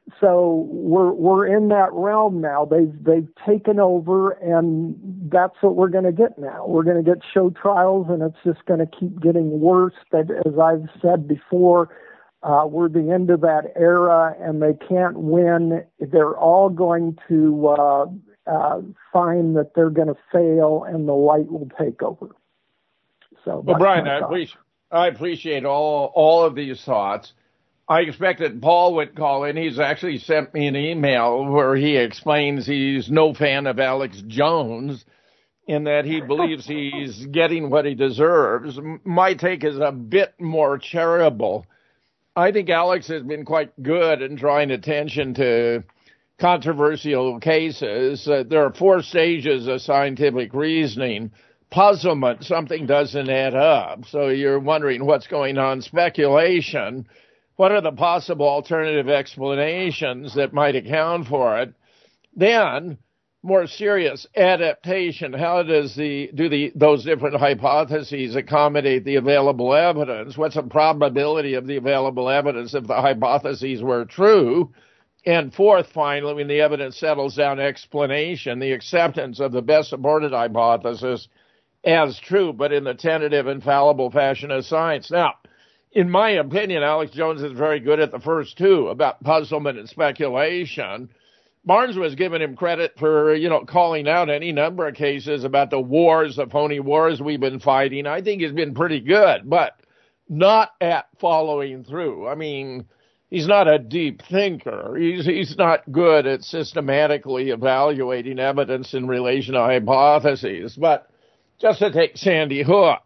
So we're we're in that realm now. They've they've taken over, and that's what we're going to get now. We're going to get show trials, and it's just going to keep getting worse. But as I've said before, uh, we're the end of that era, and they can't win. They're all going to uh, uh, find that they're going to fail, and the light will take over. So, well, Brian, I appreciate I appreciate all all of these thoughts. I expected Paul would call in. He's actually sent me an email where he explains he's no fan of Alex Jones in that he believes he's getting what he deserves. My take is a bit more charitable. I think Alex has been quite good in drawing attention to controversial cases. Uh, there are four stages of scientific reasoning. Puzzlement, something doesn't add up. So you're wondering what's going on. Speculation. What are the possible alternative explanations that might account for it? Then, more serious, adaptation. How does the do the those different hypotheses accommodate the available evidence? What's the probability of the available evidence if the hypotheses were true? And fourth, finally, when the evidence settles down, explanation, the acceptance of the best supported hypothesis as true, but in the tentative and fallible fashion of science. Now, in my opinion, Alex Jones is very good at the first two, about puzzlement and speculation. Barnes was giving him credit for, you know, calling out any number of cases about the wars, the phony wars we've been fighting. I think he's been pretty good, but not at following through. I mean, he's not a deep thinker. He's, he's not good at systematically evaluating evidence in relation to hypotheses. But just to take Sandy Hook,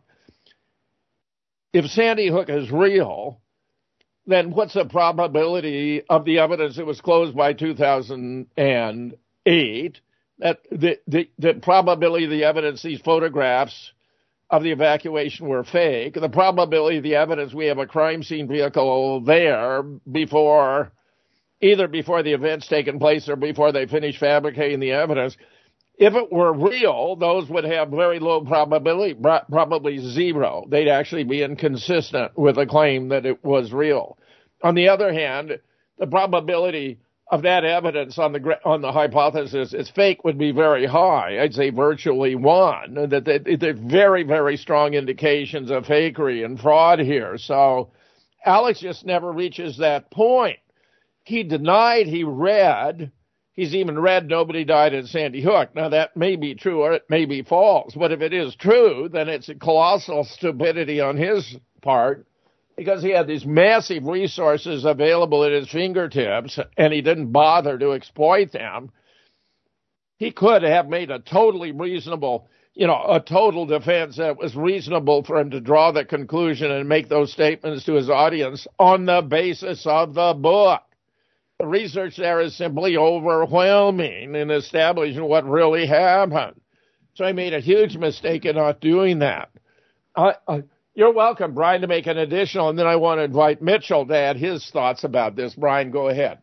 if Sandy Hook is real, then what's the probability of the evidence that was closed by two thousand eight, that the, the, the probability of the evidence, these photographs of the evacuation were fake, the probability of the evidence we have a crime scene vehicle there before, either before the event's taken place or before they finish fabricating the evidence, if it were real, those would have very low probability, probably zero. They'd actually be inconsistent with a claim that it was real. On the other hand, the probability of that evidence on the on the hypothesis it's fake would be very high. I'd say virtually one. That there are very, very strong indications of fakery and fraud here. So Alex just never reaches that point. He denied he read. He's even read Nobody Died at Sandy Hook. Now, that may be true or it may be false, but if it is true, then it's a colossal stupidity on his part because he had these massive resources available at his fingertips and he didn't bother to exploit them. He could have made a totally reasonable, you know, a total defense that was reasonable for him to draw the conclusion and make those statements to his audience on the basis of the book. The research there is simply overwhelming in establishing what really happened. So I made a huge mistake in not doing that. Uh, uh, you're welcome, Brian, to make an additional, and then I want to invite Mitchell to add his thoughts about this. Brian, go ahead.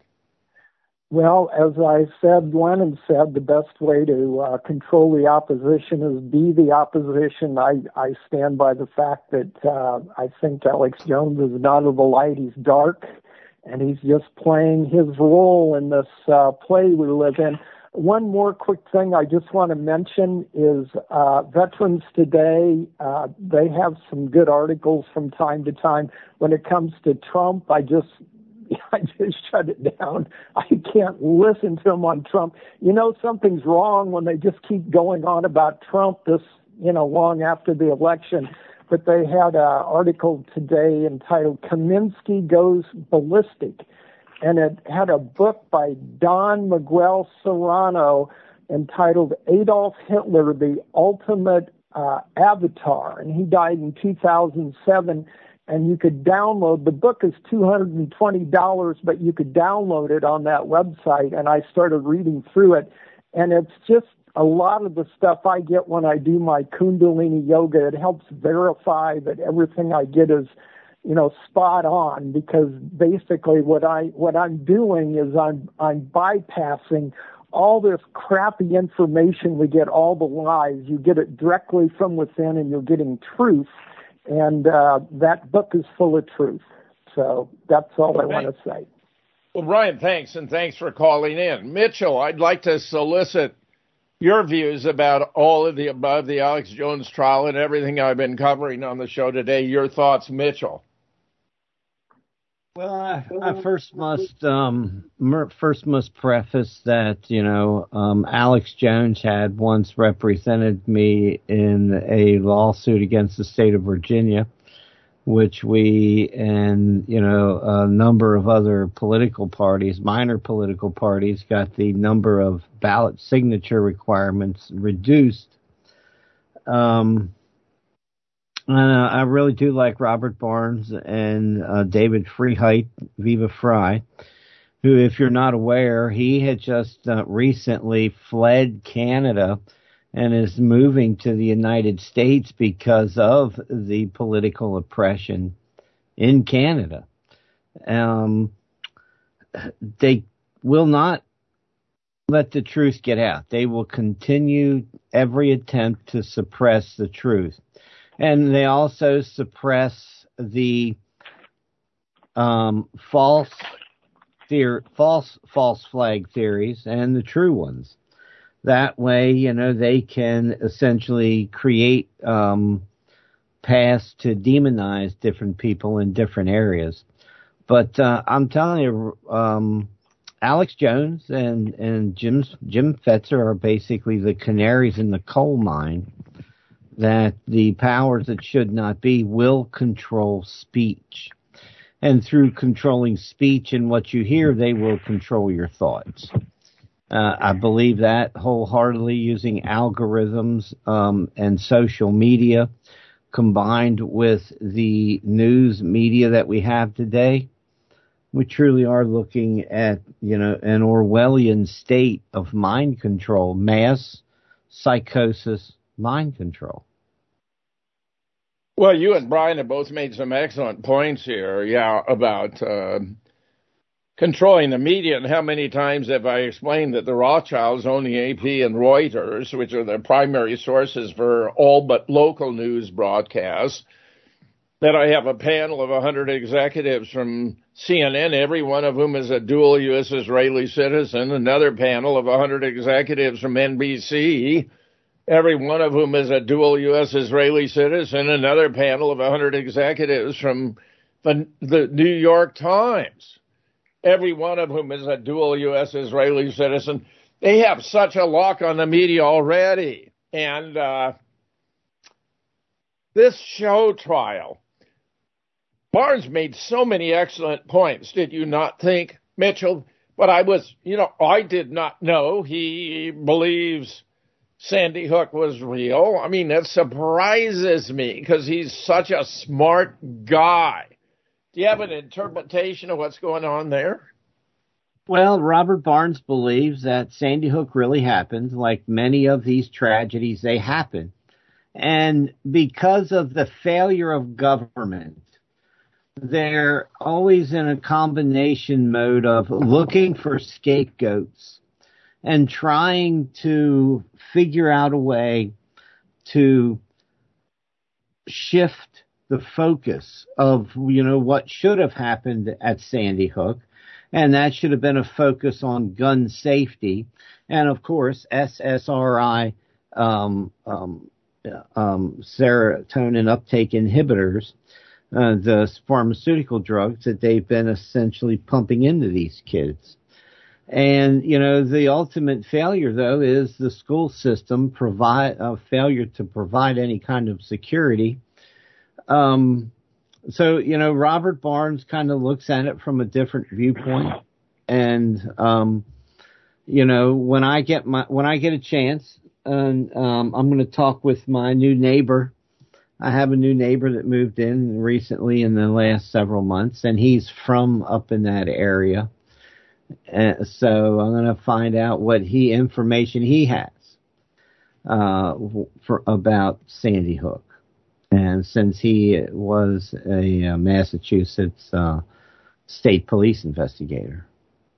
Well, as I said, Lenin said, the best way to uh, control the opposition is be the opposition. I, I stand by the fact that uh, I think Alex Jones is not of the light, he's dark. And he's just playing his role in this uh, play we live in. One more quick thing I just want to mention is uh, Veterans Today. Uh, they have some good articles from time to time. When it comes to Trump, I just I just shut it down. I can't listen to him on Trump. You know, something's wrong when they just keep going on about Trump this, you know, long after the election. But they had an article today entitled Kaminsky Goes Ballistic, and it had a book by Don Miguel Serrano entitled Adolf Hitler, the Ultimate uh, Avatar, and he died in two thousand seven, and you could download, the book is two hundred twenty dollars, but you could download it on that website, and I started reading through it, and it's just a lot of the stuff I get when I do my Kundalini yoga. It helps verify that everything I get is, you know, spot on, because basically what I what I'm doing is I'm I'm bypassing all this crappy information we get, all the lies. You get it directly from within, and you're getting truth. And uh, that book is full of truth. So that's all I want to say. Well, Brian, thanks, and thanks for calling in. Mitchell, I'd like to solicit your views about all of the above, the Alex Jones trial and everything I've been covering on the show today. Your thoughts, Mitchell? Well, I, I first must um, first must preface that, you know, um, Alex Jones had once represented me in a lawsuit against the state of Virginia, which we and, you know, a number of other political parties, minor political parties, got the number of ballot signature requirements reduced. Um, and, uh, I really do like Robert Barnes and uh, David Freiheit, Viva Frei, who, if you're not aware, he had just uh, recently fled Canada and is moving to the United States because of the political oppression in Canada. Um, they will not let the truth get out. They will continue every attempt to suppress the truth. And they also suppress the um, false, theor- false, false flag theories and the true ones. That way, you know, they can essentially create um, paths to demonize different people in different areas. But uh, I'm telling you, um, Alex Jones and and Jim Jim Fetzer are basically the canaries in the coal mine. That the powers that should not be will control speech, and through controlling speech and what you hear, they will control your thoughts. Uh, I believe that wholeheartedly, using algorithms um, and social media combined with the news media that we have today. We truly are looking at, you know, an Orwellian state of mind control, mass psychosis, mind control. Well, you and Brian have both made some excellent points here, yeah, about uh, controlling the media, and how many times have I explained that the Rothschilds own the A P and Reuters, which are the primary sources for all but local news broadcasts, that I have a panel of one hundred executives from C N N, every one of whom is a dual U S Israeli citizen, another panel of one hundred executives from N B C, every one of whom is a dual U S Israeli citizen, another panel of one hundred executives from the, the New York Times, every one of whom is a dual U S Israeli citizen. They have such a lock on the media already. And uh, this show trial, Barnes made so many excellent points, did you not think, Mitchell? But I was, you know, I did not know he believes Sandy Hook was real. I mean, that surprises me because he's such a smart guy. Do you have an interpretation of what's going on there? Well, Robert Barnes believes that Sandy Hook really happened. Like many of these tragedies, they happen. And because of the failure of government, they're always in a combination mode of looking for scapegoats and trying to figure out a way to shift the focus of, you know, what should have happened at Sandy Hook. And that should have been a focus on gun safety. And of course, S S R I, um, um, um, serotonin uptake inhibitors, uh, the pharmaceutical drugs that they've been essentially pumping into these kids. And, you know, the ultimate failure, though, is the school system provide a uh, failure to provide any kind of security. Um, so, you know, Robert Barnes kind of looks at it from a different viewpoint. And, um, you know, when I get my, when I get a chance, and, um, I'm going to talk with my new neighbor. I have a new neighbor that moved in recently in the last several months, and he's from up in that area. Uh, so I'm going to find out what he information he has uh, for about Sandy Hook. And since he was a uh, Massachusetts uh, state police investigator.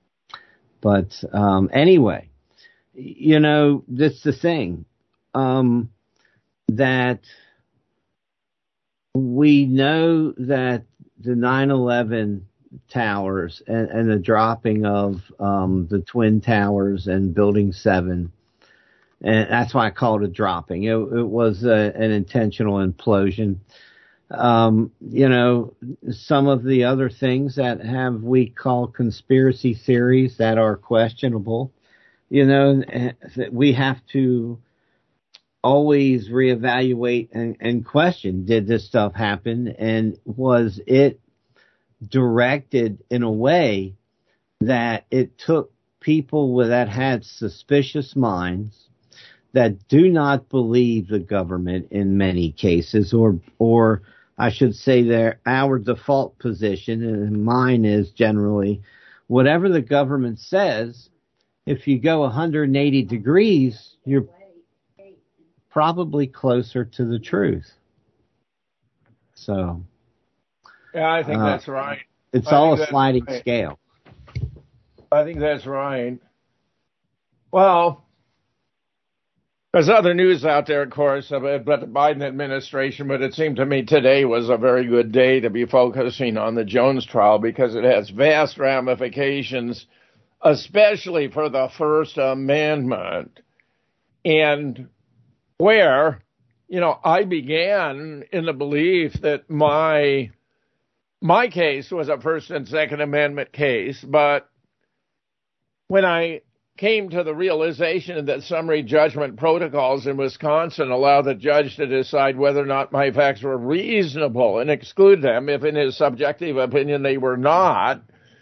But um, anyway, you know, that's the thing, um, that we know that the nine eleven towers and, and the dropping of um, the Twin Towers and Building seven. And that's why I call it a dropping. It, it was a, an intentional implosion. Um, you know, some of the other things that have we call conspiracy theories that are questionable, you know, we have to always reevaluate and, and question, did this stuff happen? And was it directed in a way that it took people that had suspicious minds, that do not believe the government in many cases, or or I should say their our default position, and mine is generally whatever the government says, if you go one hundred eighty degrees, you're probably closer to the truth. So yeah, I think uh, that's right. It's I all a sliding right. scale. I think that's right. Well, there's other news out there, of course, about the Biden administration, but it seemed to me today was a very good day to be focusing on the Jones trial because it has vast ramifications, especially for the First Amendment, and where, you know, I began in the belief that my my case was a First and Second Amendment case, but when I came to the realization that summary judgment protocols in Wisconsin allow the judge to decide whether or not my facts were reasonable and exclude them if in his subjective opinion they were not,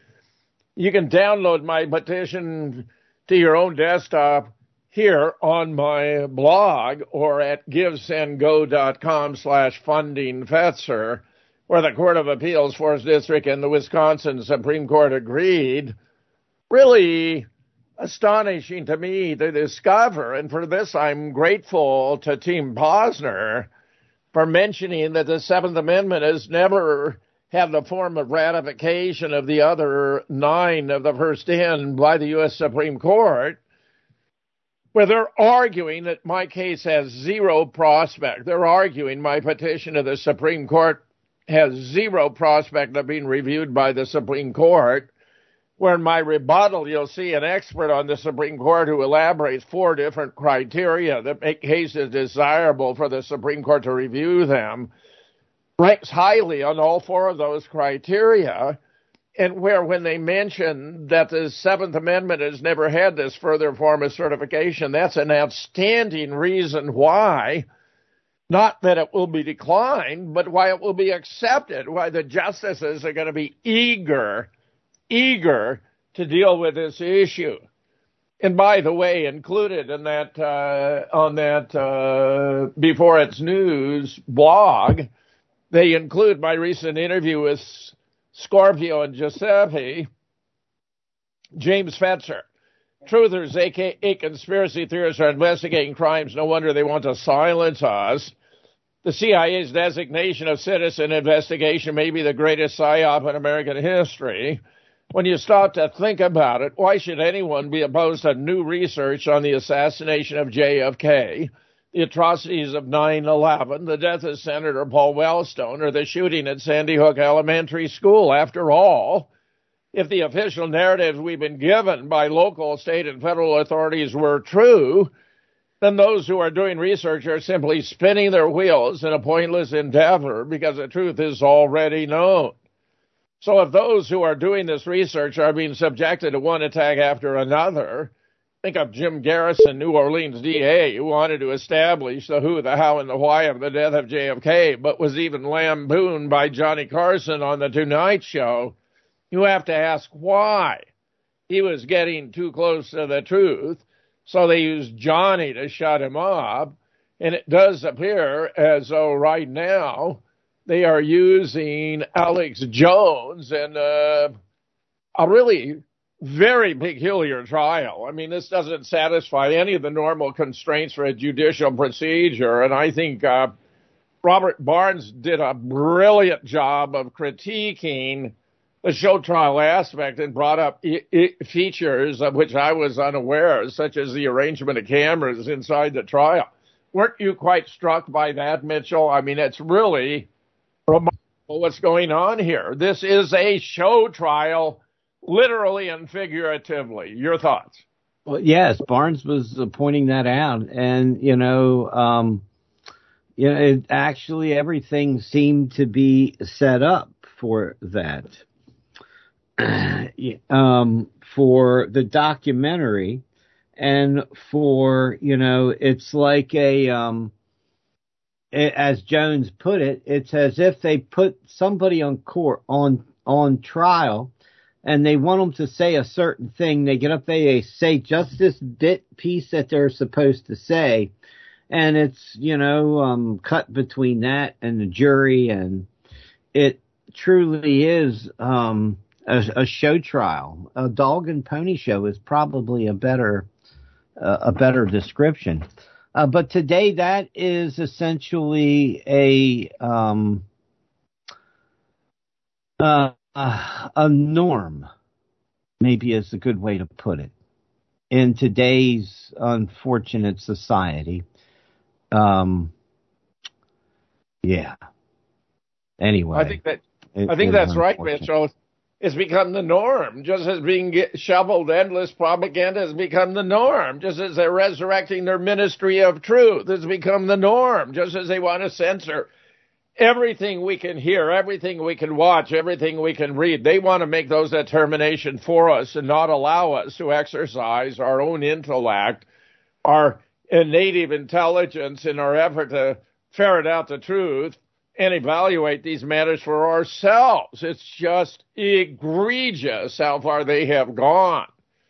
you can download my petition to your own desktop here on my blog or at givesendgo.com slash funding Fetzer, where the Court of Appeals, fourth District, and the Wisconsin Supreme Court agreed. Really astonishing to me to discover, and for this I'm grateful to Team Posner for mentioning that the Seventh Amendment has never had the form of ratification of the other nine of the first ten by the U S Supreme Court, where they're arguing that my case has zero prospect. They're arguing my petition to the Supreme Court has zero prospect of being reviewed by the Supreme Court, where in my rebuttal you'll see an expert on the Supreme Court who elaborates four different criteria that make cases desirable for the Supreme Court to review them, ranks highly on all four of those criteria, and where when they mention that the Seventh Amendment has never had this further form of certification, that's an outstanding reason why, not that it will be declined, but why it will be accepted, why the justices are going to be eager eager to deal with this issue. And by the way, included in that, uh, on that, uh, Before It's News blog, they include my recent interview with Scorpio and Giuseppe, James Fetzer. Truthers, aka conspiracy theorists, are investigating crimes. No wonder they want to silence us. The C I A's designation of citizen investigation may be the greatest psyop in American history. When you start to think about it, why should anyone be opposed to new research on the assassination of J F K, the atrocities of nine eleven, the death of Senator Paul Wellstone, or the shooting at Sandy Hook Elementary School? After all, if the official narratives we've been given by local, state, and federal authorities were true, then those who are doing research are simply spinning their wheels in a pointless endeavor because the truth is already known. So if those who are doing this research are being subjected to one attack after another, think of Jim Garrison, New Orleans D A, who wanted to establish the who, the how, and the why of the death of J F K, but was even lampooned by Johnny Carson on The Tonight Show. You have to ask why. He was getting too close to the truth, so they used Johnny to shut him up. And it does appear as though right now they are using Alex Jones in uh, a really very peculiar trial. I mean, this doesn't satisfy any of the normal constraints for a judicial procedure. And I think uh, Robert Barnes did a brilliant job of critiquing the show trial aspect and brought up I- I- features of which I was unaware, such as the arrangement of cameras inside the trial. Weren't you quite struck by that, Mitchell? I mean, it's really remarkable well, what's going on here? This is a show trial, literally and figuratively. Your thoughts? Well, yes, Barnes was uh, pointing that out, and you know, um, you know, it, actually everything seemed to be set up for that. um, for the documentary, and for you know, it's like a um, it, as Jones put it, it's as if they put somebody on court on on trial. And they want them to say a certain thing. They get up there, they say just this bit piece that they're supposed to say. And it's, you know, um, cut between that and the jury. And it truly is um, a, a show trial. A dog and pony show is probably a better, uh, a better description. Uh, but today that is essentially a, um, uh, Uh, a norm, maybe is a good way to put it, in today's unfortunate society. Um, yeah. Anyway, I think that it, I think that's right, Mitchell. It's become the norm, just as being get shoveled endless propaganda has become the norm. Just as they're resurrecting their ministry of truth, it's become the norm. Just as they want to censor everything we can hear, everything we can watch, everything we can read. They want to make those determinations for us and not allow us to exercise our own intellect, our innate intelligence in our effort to ferret out the truth and evaluate these matters for ourselves. It's just egregious how far they have gone.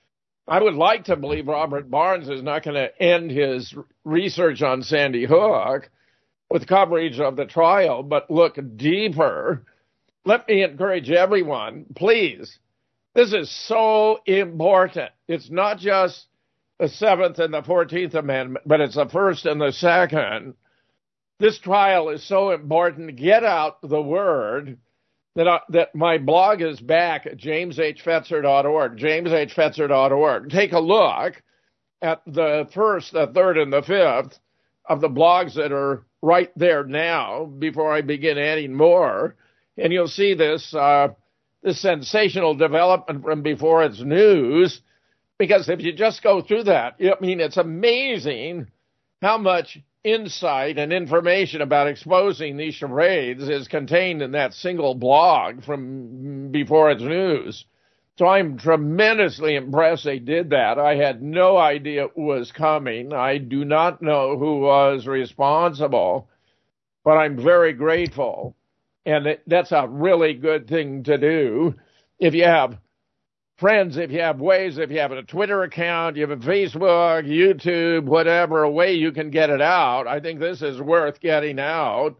I would like to believe Robert Barnes is not going to end his research on Sandy Hook with coverage of the trial, but look deeper. Let me encourage everyone, please. This is so important. It's not just the seventh and the fourteenth Amendment, but it's the first and the second. This trial is so important. Get out the word that I, that my blog is back at james h fetzer dot org, james h fetzer dot org. Take a look at the first, the third, and the fifth of the blogs that are right there now before I begin adding more. And you'll see this, uh, this sensational development from before it's news, because if you just go through that, I mean, it's amazing how much insight and information about exposing these charades is contained in that single blog from before it's news. So I'm tremendously impressed they did that. I had no idea it was coming. I do not know who was responsible, but I'm very grateful. And it, that's a really good thing to do. If you have friends, if you have ways, if you have a Twitter account, you have a Facebook, YouTube, whatever, a way you can get it out, I think this is worth getting out.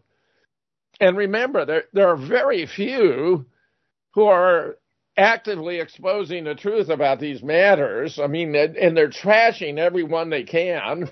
And remember, there, there are very few who are actively exposing the truth about these matters. I mean, and they're trashing everyone they can.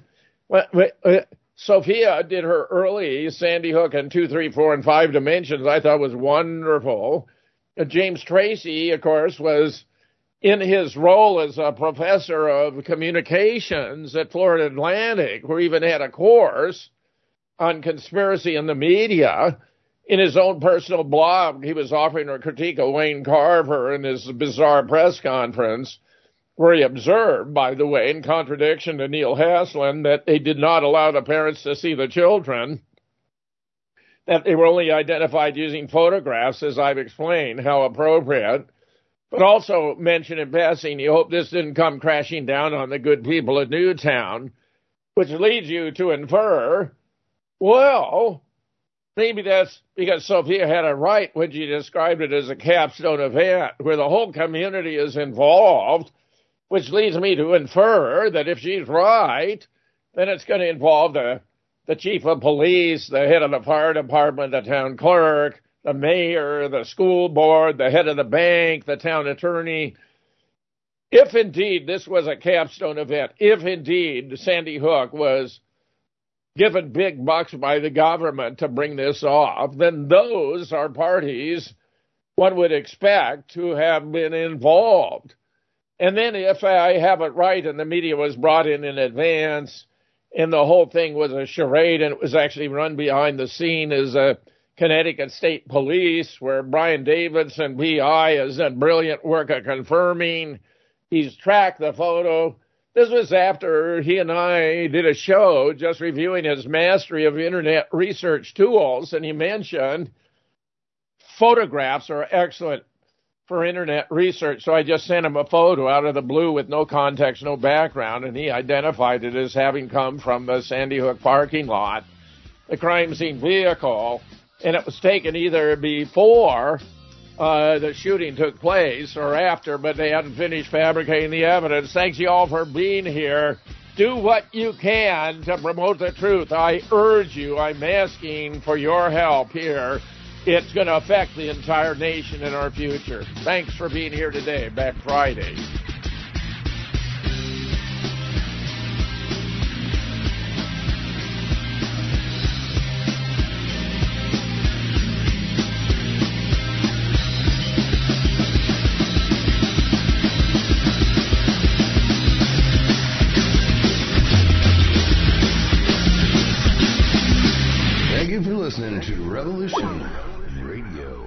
Sophia did her early Sandy Hook and two, three, four, and five dimensions. I thought was wonderful. James Tracy, of course, was in his role as a professor of communications at Florida Atlantic, who even had a course on conspiracy in the media. In his own personal blog, he was offering a critique of Wayne Carver in his bizarre press conference, where he observed, by the way, in contradiction to Neil Haslund, that they did not allow the parents to see the children, that they were only identified using photographs, as I've explained, how appropriate. But also mentioned in passing, he hoped this didn't come crashing down on the good people of Newtown, which leads you to infer, well, maybe that's because Sophia had it right when she described it as a capstone event where the whole community is involved, which leads me to infer that if she's right, then it's going to involve the, the chief of police, the head of the fire department, the town clerk, the mayor, the school board, the head of the bank, the town attorney. If indeed this was a capstone event, if indeed Sandy Hook was given big bucks by the government to bring this off, then those are parties one would expect to have been involved. And then if I have it right and the media was brought in in advance and the whole thing was a charade and it was actually run behind the scene as a Connecticut State Police, where Brian Davidson, P I, has done brilliant work of confirming he's tracked the photo. This was after he and I did a show just reviewing his mastery of internet research tools, and he mentioned photographs are excellent for internet research. So I just sent him a photo out of the blue with no context, no background, and he identified it as having come from the Sandy Hook parking lot, the crime scene vehicle, and it was taken either before Uh, the shooting took place or after, but they hadn't finished fabricating the evidence. Thanks you all for being here. Do what you can to promote the truth. I urge you, I'm asking for your help here. It's going to affect the entire nation in our future. Thanks for being here today, Black Friday. Listening to Revolution Radio.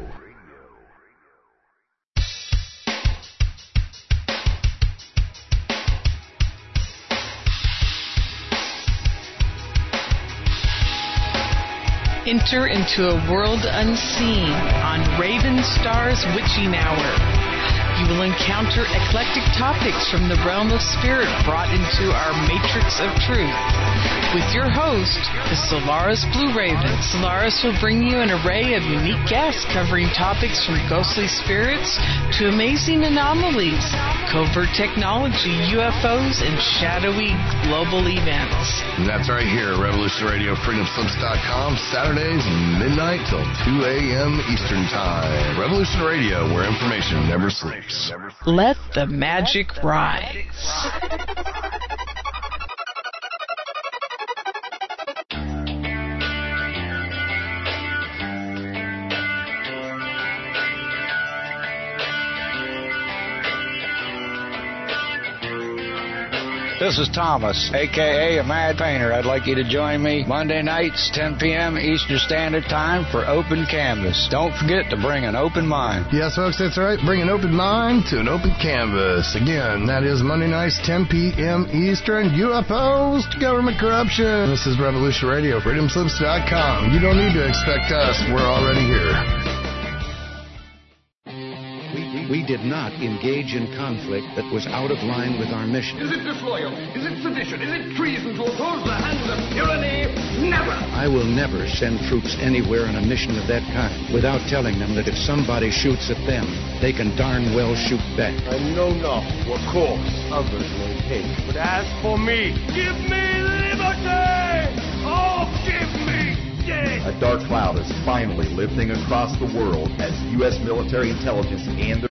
Enter into a world unseen on Raven Star's Witching Hour. You will encounter eclectic topics from the realm of spirit brought into our matrix of truth. With your host, the Solaris Blue Raven, Solaris will bring you an array of unique guests covering topics from ghostly spirits to amazing anomalies, covert technology, U F Os, and shadowy global events. And that's right here at Revolution Radio, freedom slips dot com, Saturdays midnight till two a.m. Eastern Time. Revolution Radio, where information never sleeps. Let the magic rise. This is Thomas, a k a. a Mad Painter. I'd like you to join me Monday nights, ten p.m. Eastern Standard Time for Open Canvas. Don't forget to bring an open mind. Yes, folks, that's right. Bring an open mind to an open canvas. Again, that is Monday nights, ten p.m. Eastern. U F Os to government corruption. This is Revolution Radio, freedom slips dot com. You don't need to expect us. We're already here. We did not engage in conflict that was out of line with our mission. Is it disloyal? Is it sedition? Is it treason to oppose the hands of tyranny? Never! I will never send troops anywhere on a mission of that kind without telling them that if somebody shoots at them, they can darn well shoot back. I know not what course others may take, but as for me, give me liberty! Oh, give me death! A dark cloud is finally lifting across the world as U S military intelligence and the